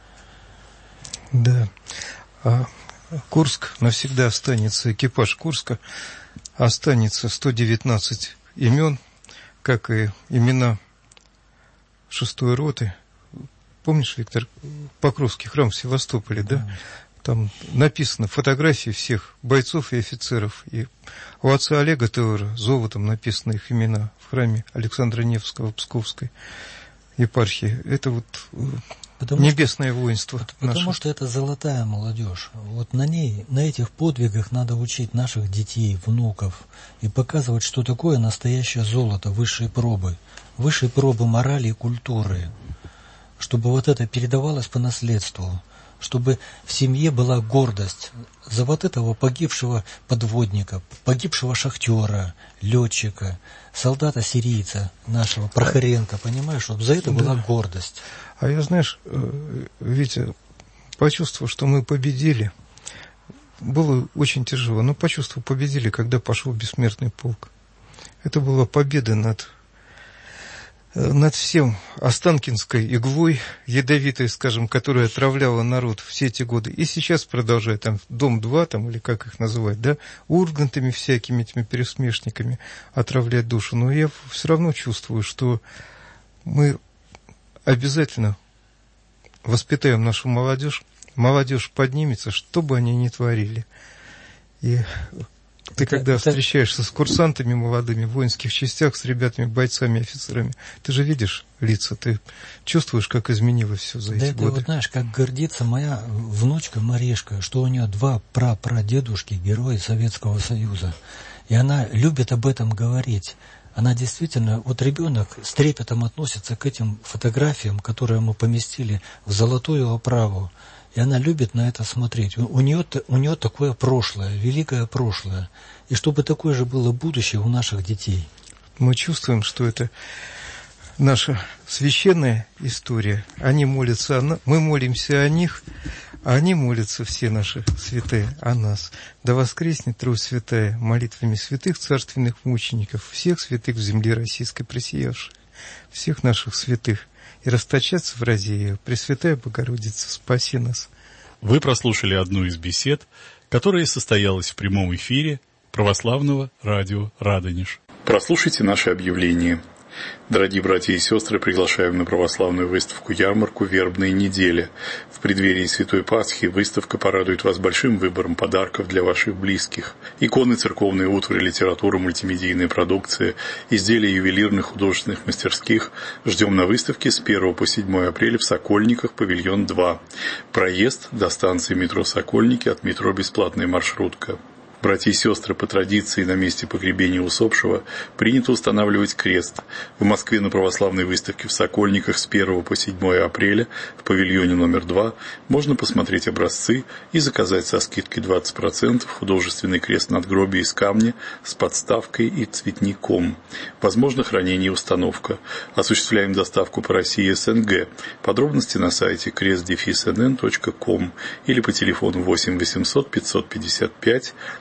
Да. А Курск навсегда останется, экипаж Курска останется сто девятнадцать имен, как и имена шестой роты. Помнишь, Виктор, Покровский храм в Севастополе, да? да? Там написано фотографии всех бойцов и офицеров. И у отца Олега Теора золотом написаны их имена в храме Александра Невского Псковской епархии. Это вот потому небесное что, воинство. Потому наше. Что это золотая молодежь. Вот на ней, на этих подвигах надо учить наших детей, внуков и показывать, что такое настоящее золото, высшие пробы, высшие пробы морали и культуры, чтобы вот это передавалось по наследству, чтобы в семье была гордость за вот этого погибшего подводника, погибшего шахтера, летчика, солдата-сирийца нашего, Прохоренко, понимаешь, чтобы за это да. была гордость. А я, знаешь, Витя, почувствовал, что мы победили. Было очень тяжело, но почувствовал, победили, когда пошел бессмертный полк. Это была победа над... над всем Останкинской иглой, ядовитой, скажем, которая отравляла народ все эти годы. И сейчас продолжает, там, Дом-два, там, или как их называть, да, ургантами всякими, этими пересмешниками отравлять душу. Но я все равно чувствую, что мы обязательно воспитаем нашу молодежь. Молодежь поднимется, что бы они ни творили. И... Ты это, когда это... встречаешься с курсантами молодыми в воинских частях, с ребятами, бойцами, офицерами, ты же видишь лица, ты чувствуешь, как изменилось все за да эти это годы. Вот знаешь, как гордится моя внучка Марешка, что у нее два прапрадедушки, герои Советского Союза. И она любит об этом говорить. Она действительно, вот ребенок с трепетом относится к этим фотографиям, которые мы поместили в золотую оправу. И она любит на это смотреть. У, у, нее, у нее такое прошлое, великое прошлое. И чтобы такое же было будущее у наших детей. Мы чувствуем, что это наша священная история. Они молятся о нас, мы молимся о них, а они молятся, все наши святые, о нас. Да воскреснет Троица Святая молитвами святых царственных мучеников, всех святых в земле российской просиявших, всех наших святых. И расточаться в разе ее, Пресвятая Богородица, спаси нас. Вы прослушали одну из бесед, которая состоялась в прямом эфире православного радио «Радонеж». Прослушайте наше объявление. Дорогие братья и сестры, приглашаем на православную выставку-ярмарку «Вербные недели». В преддверии Святой Пасхи выставка порадует вас большим выбором подарков для ваших близких. Иконы, церковные утвари, литература, мультимедийная продукция, изделия ювелирных художественных мастерских. Ждем на выставке с первого по седьмое апреля в Сокольниках, павильон два. Проезд до станции метро «Сокольники», от метро бесплатная маршрутка. Братья и сестры, по традиции на месте погребения усопшего принято устанавливать крест. В Москве на православной выставке в Сокольниках с первого по седьмое апреля в павильоне номер два можно посмотреть образцы и заказать со скидкой двадцать процентов художественный крест надгробия из камня с подставкой и цветником. Возможно хранение и установка. Осуществляем доставку по России и СНГ. Подробности на сайте крест дефис эн эн точка ком или по телефону восемь восемьсот пятьсот пятьдесят пять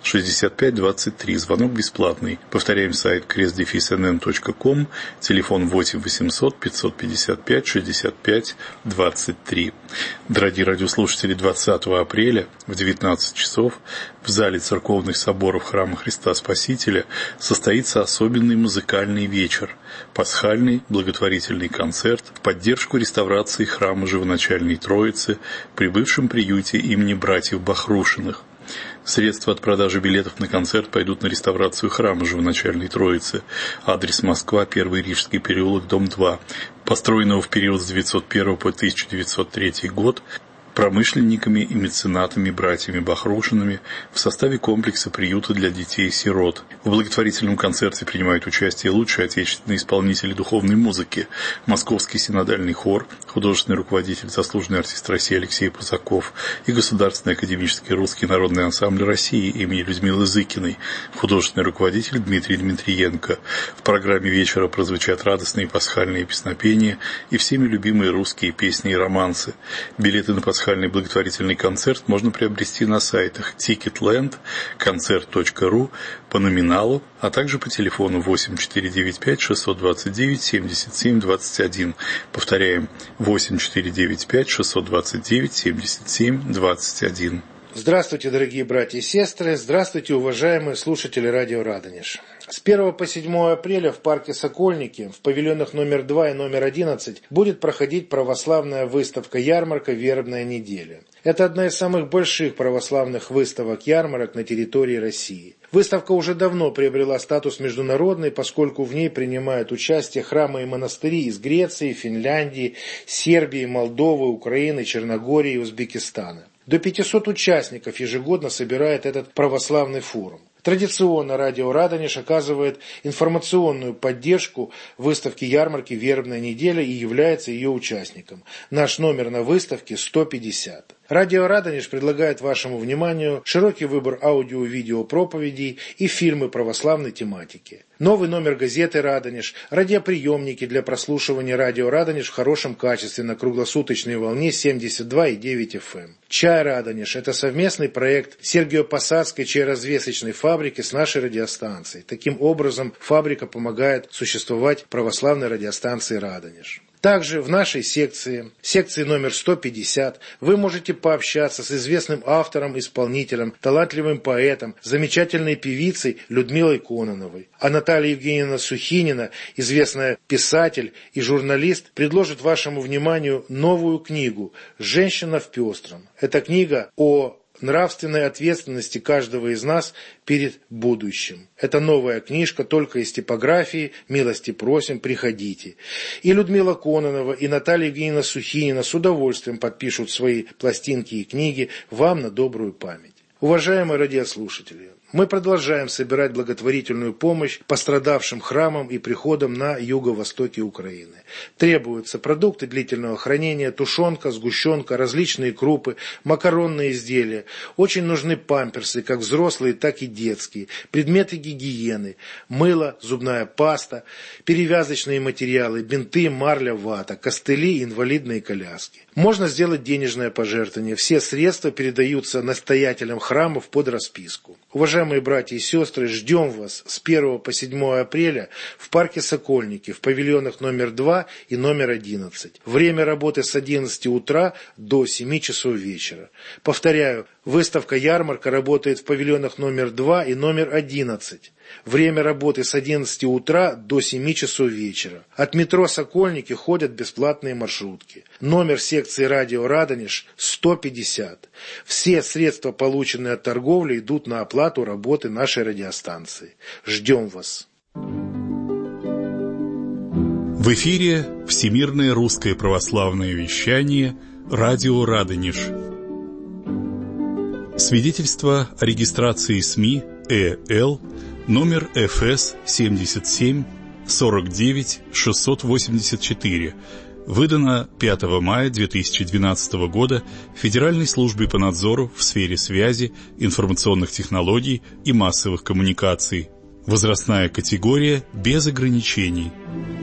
шестьдесят пять двадцать три. Звонок бесплатный. Повторяем, сайт крест дефис эн эн точка ком, телефон восемь восемьсот пятьсот пятьдесят пять шестьдесят пять двадцать три. Дорогие радиослушатели, двадцатого апреля в девятнадцать часов в зале церковных соборов Храма Христа Спасителя состоится особенный музыкальный вечер, пасхальный благотворительный концерт в поддержку реставрации храма Живоначальной Троицы при бывшем приюте имени братьев Бахрушиных. Средства от продажи билетов на концерт пойдут на реставрацию храма Живоначальной Троицы. Адрес: Москва, Первый Рижский переулок, дом два. Построенного в период с девятьсот первого по тысяча девятьсот третий год промышленниками и меценатами братьями Бахрушиными в составе комплекса приюта для детей-сирот. В благотворительном концерте принимают участие лучшие отечественные исполнители духовной музыки: Московский синодальный хор, художественный руководитель, заслуженный артист России Алексей Пузаков и Государственный академический русский народный ансамбль России имени Людмилы Зыкиной, художественный руководитель Дмитрий Дмитриенко. В программе вечера прозвучат радостные пасхальные песнопения и всеми любимые русские песни и романсы. Билеты на пасхальные благотворительный концерт можно приобрести на сайтах Ticketland, концерт точка ру по номиналу, а также по телефону восемь четыре девять пять шестьсот двадцать девять семьдесят семь двадцать один. Повторяем, восемь четыре девять пять шестьсот двадцать девять семьдесят семь двадцать один. Здравствуйте, дорогие братья и сестры, здравствуйте, уважаемые слушатели радио Радонеж. С первого по седьмое апреля в парке Сокольники, в павильонах номер два и номер одиннадцать, будет проходить православная выставка-ярмарка «Вербная неделя». Это одна из самых больших православных выставок-ярмарок на территории России. Выставка уже давно приобрела статус международный, поскольку в ней принимают участие храмы и монастыри из Греции, Финляндии, Сербии, Молдовы, Украины, Черногории и Узбекистана. До пятисот участников ежегодно собирает этот православный форум. Традиционно радио Радонеж оказывает информационную поддержку выставки-ярмарки «Вербная неделя» и является ее участником. Наш номер на выставке сто пятьдесят. Радио Радонеж предлагает вашему вниманию широкий выбор аудио-видео проповедей и фильмы православной тематики. Новый номер газеты «Радонеж», радиоприемники для прослушивания радио Радонеж в хорошем качестве на круглосуточной волне семьдесят два и девять эф эм. Чай Радонеж – это совместный проект Сергиево-Посадской чайразвесочной фабрики с нашей радиостанцией. Таким образом, фабрика помогает существовать православной радиостанции Радонеж. Также в нашей секции, секции номер сто пятьдесят, вы можете пообщаться с известным автором, исполнителем, талантливым поэтом, замечательной певицей Людмилой Кононовой. А Наталья Евгеньевна Сухинина, известная писатель и журналист, предложит вашему вниманию новую книгу «Женщина в пестром». Это книга о нравственной ответственности каждого из нас перед будущим. Это новая книжка, только из типографии. Милости просим, приходите. И Людмила Кононова, и Наталья Евгеньевна Сухинина с удовольствием подпишут свои пластинки и книги вам на добрую память. Уважаемые радиослушатели, мы продолжаем собирать благотворительную помощь пострадавшим храмам и приходам на юго-востоке Украины. Требуются продукты длительного хранения, тушенка, сгущенка, различные крупы, макаронные изделия. Очень нужны памперсы, как взрослые, так и детские, предметы гигиены, мыло, зубная паста, перевязочные материалы, бинты, марля, вата, костыли, инвалидные коляски. Можно сделать денежное пожертвование. Все средства передаются настоятелям храмов под расписку. Уважаемые братья и сестры, ждем вас с первого по седьмое апреля в парке Сокольники, в павильонах номер два и номер одиннадцать. Время работы с одиннадцати утра до семи часов вечера. Повторяю, выставка-ярмарка работает в павильонах номер два и номер одиннадцать. Время работы с одиннадцати утра до семи часов вечера. От метро Сокольники ходят бесплатные маршрутки. Номер секции радио Радонеж сто пятьдесят. Все средства, полученные от торговли, идут на оплату работы нашей радиостанции. Ждем вас. В эфире Всемирное русское православное вещание «Радио Радонеж». Свидетельство о регистрации СМИ ЭЛ номер эф эс семьдесят семь сорок девять шестьсот восемьдесят четыре, выдано пятого мая две тысячи двенадцатого года Федеральной службой по надзору в сфере связи, информационных технологий и массовых коммуникаций. Возрастная категория без ограничений.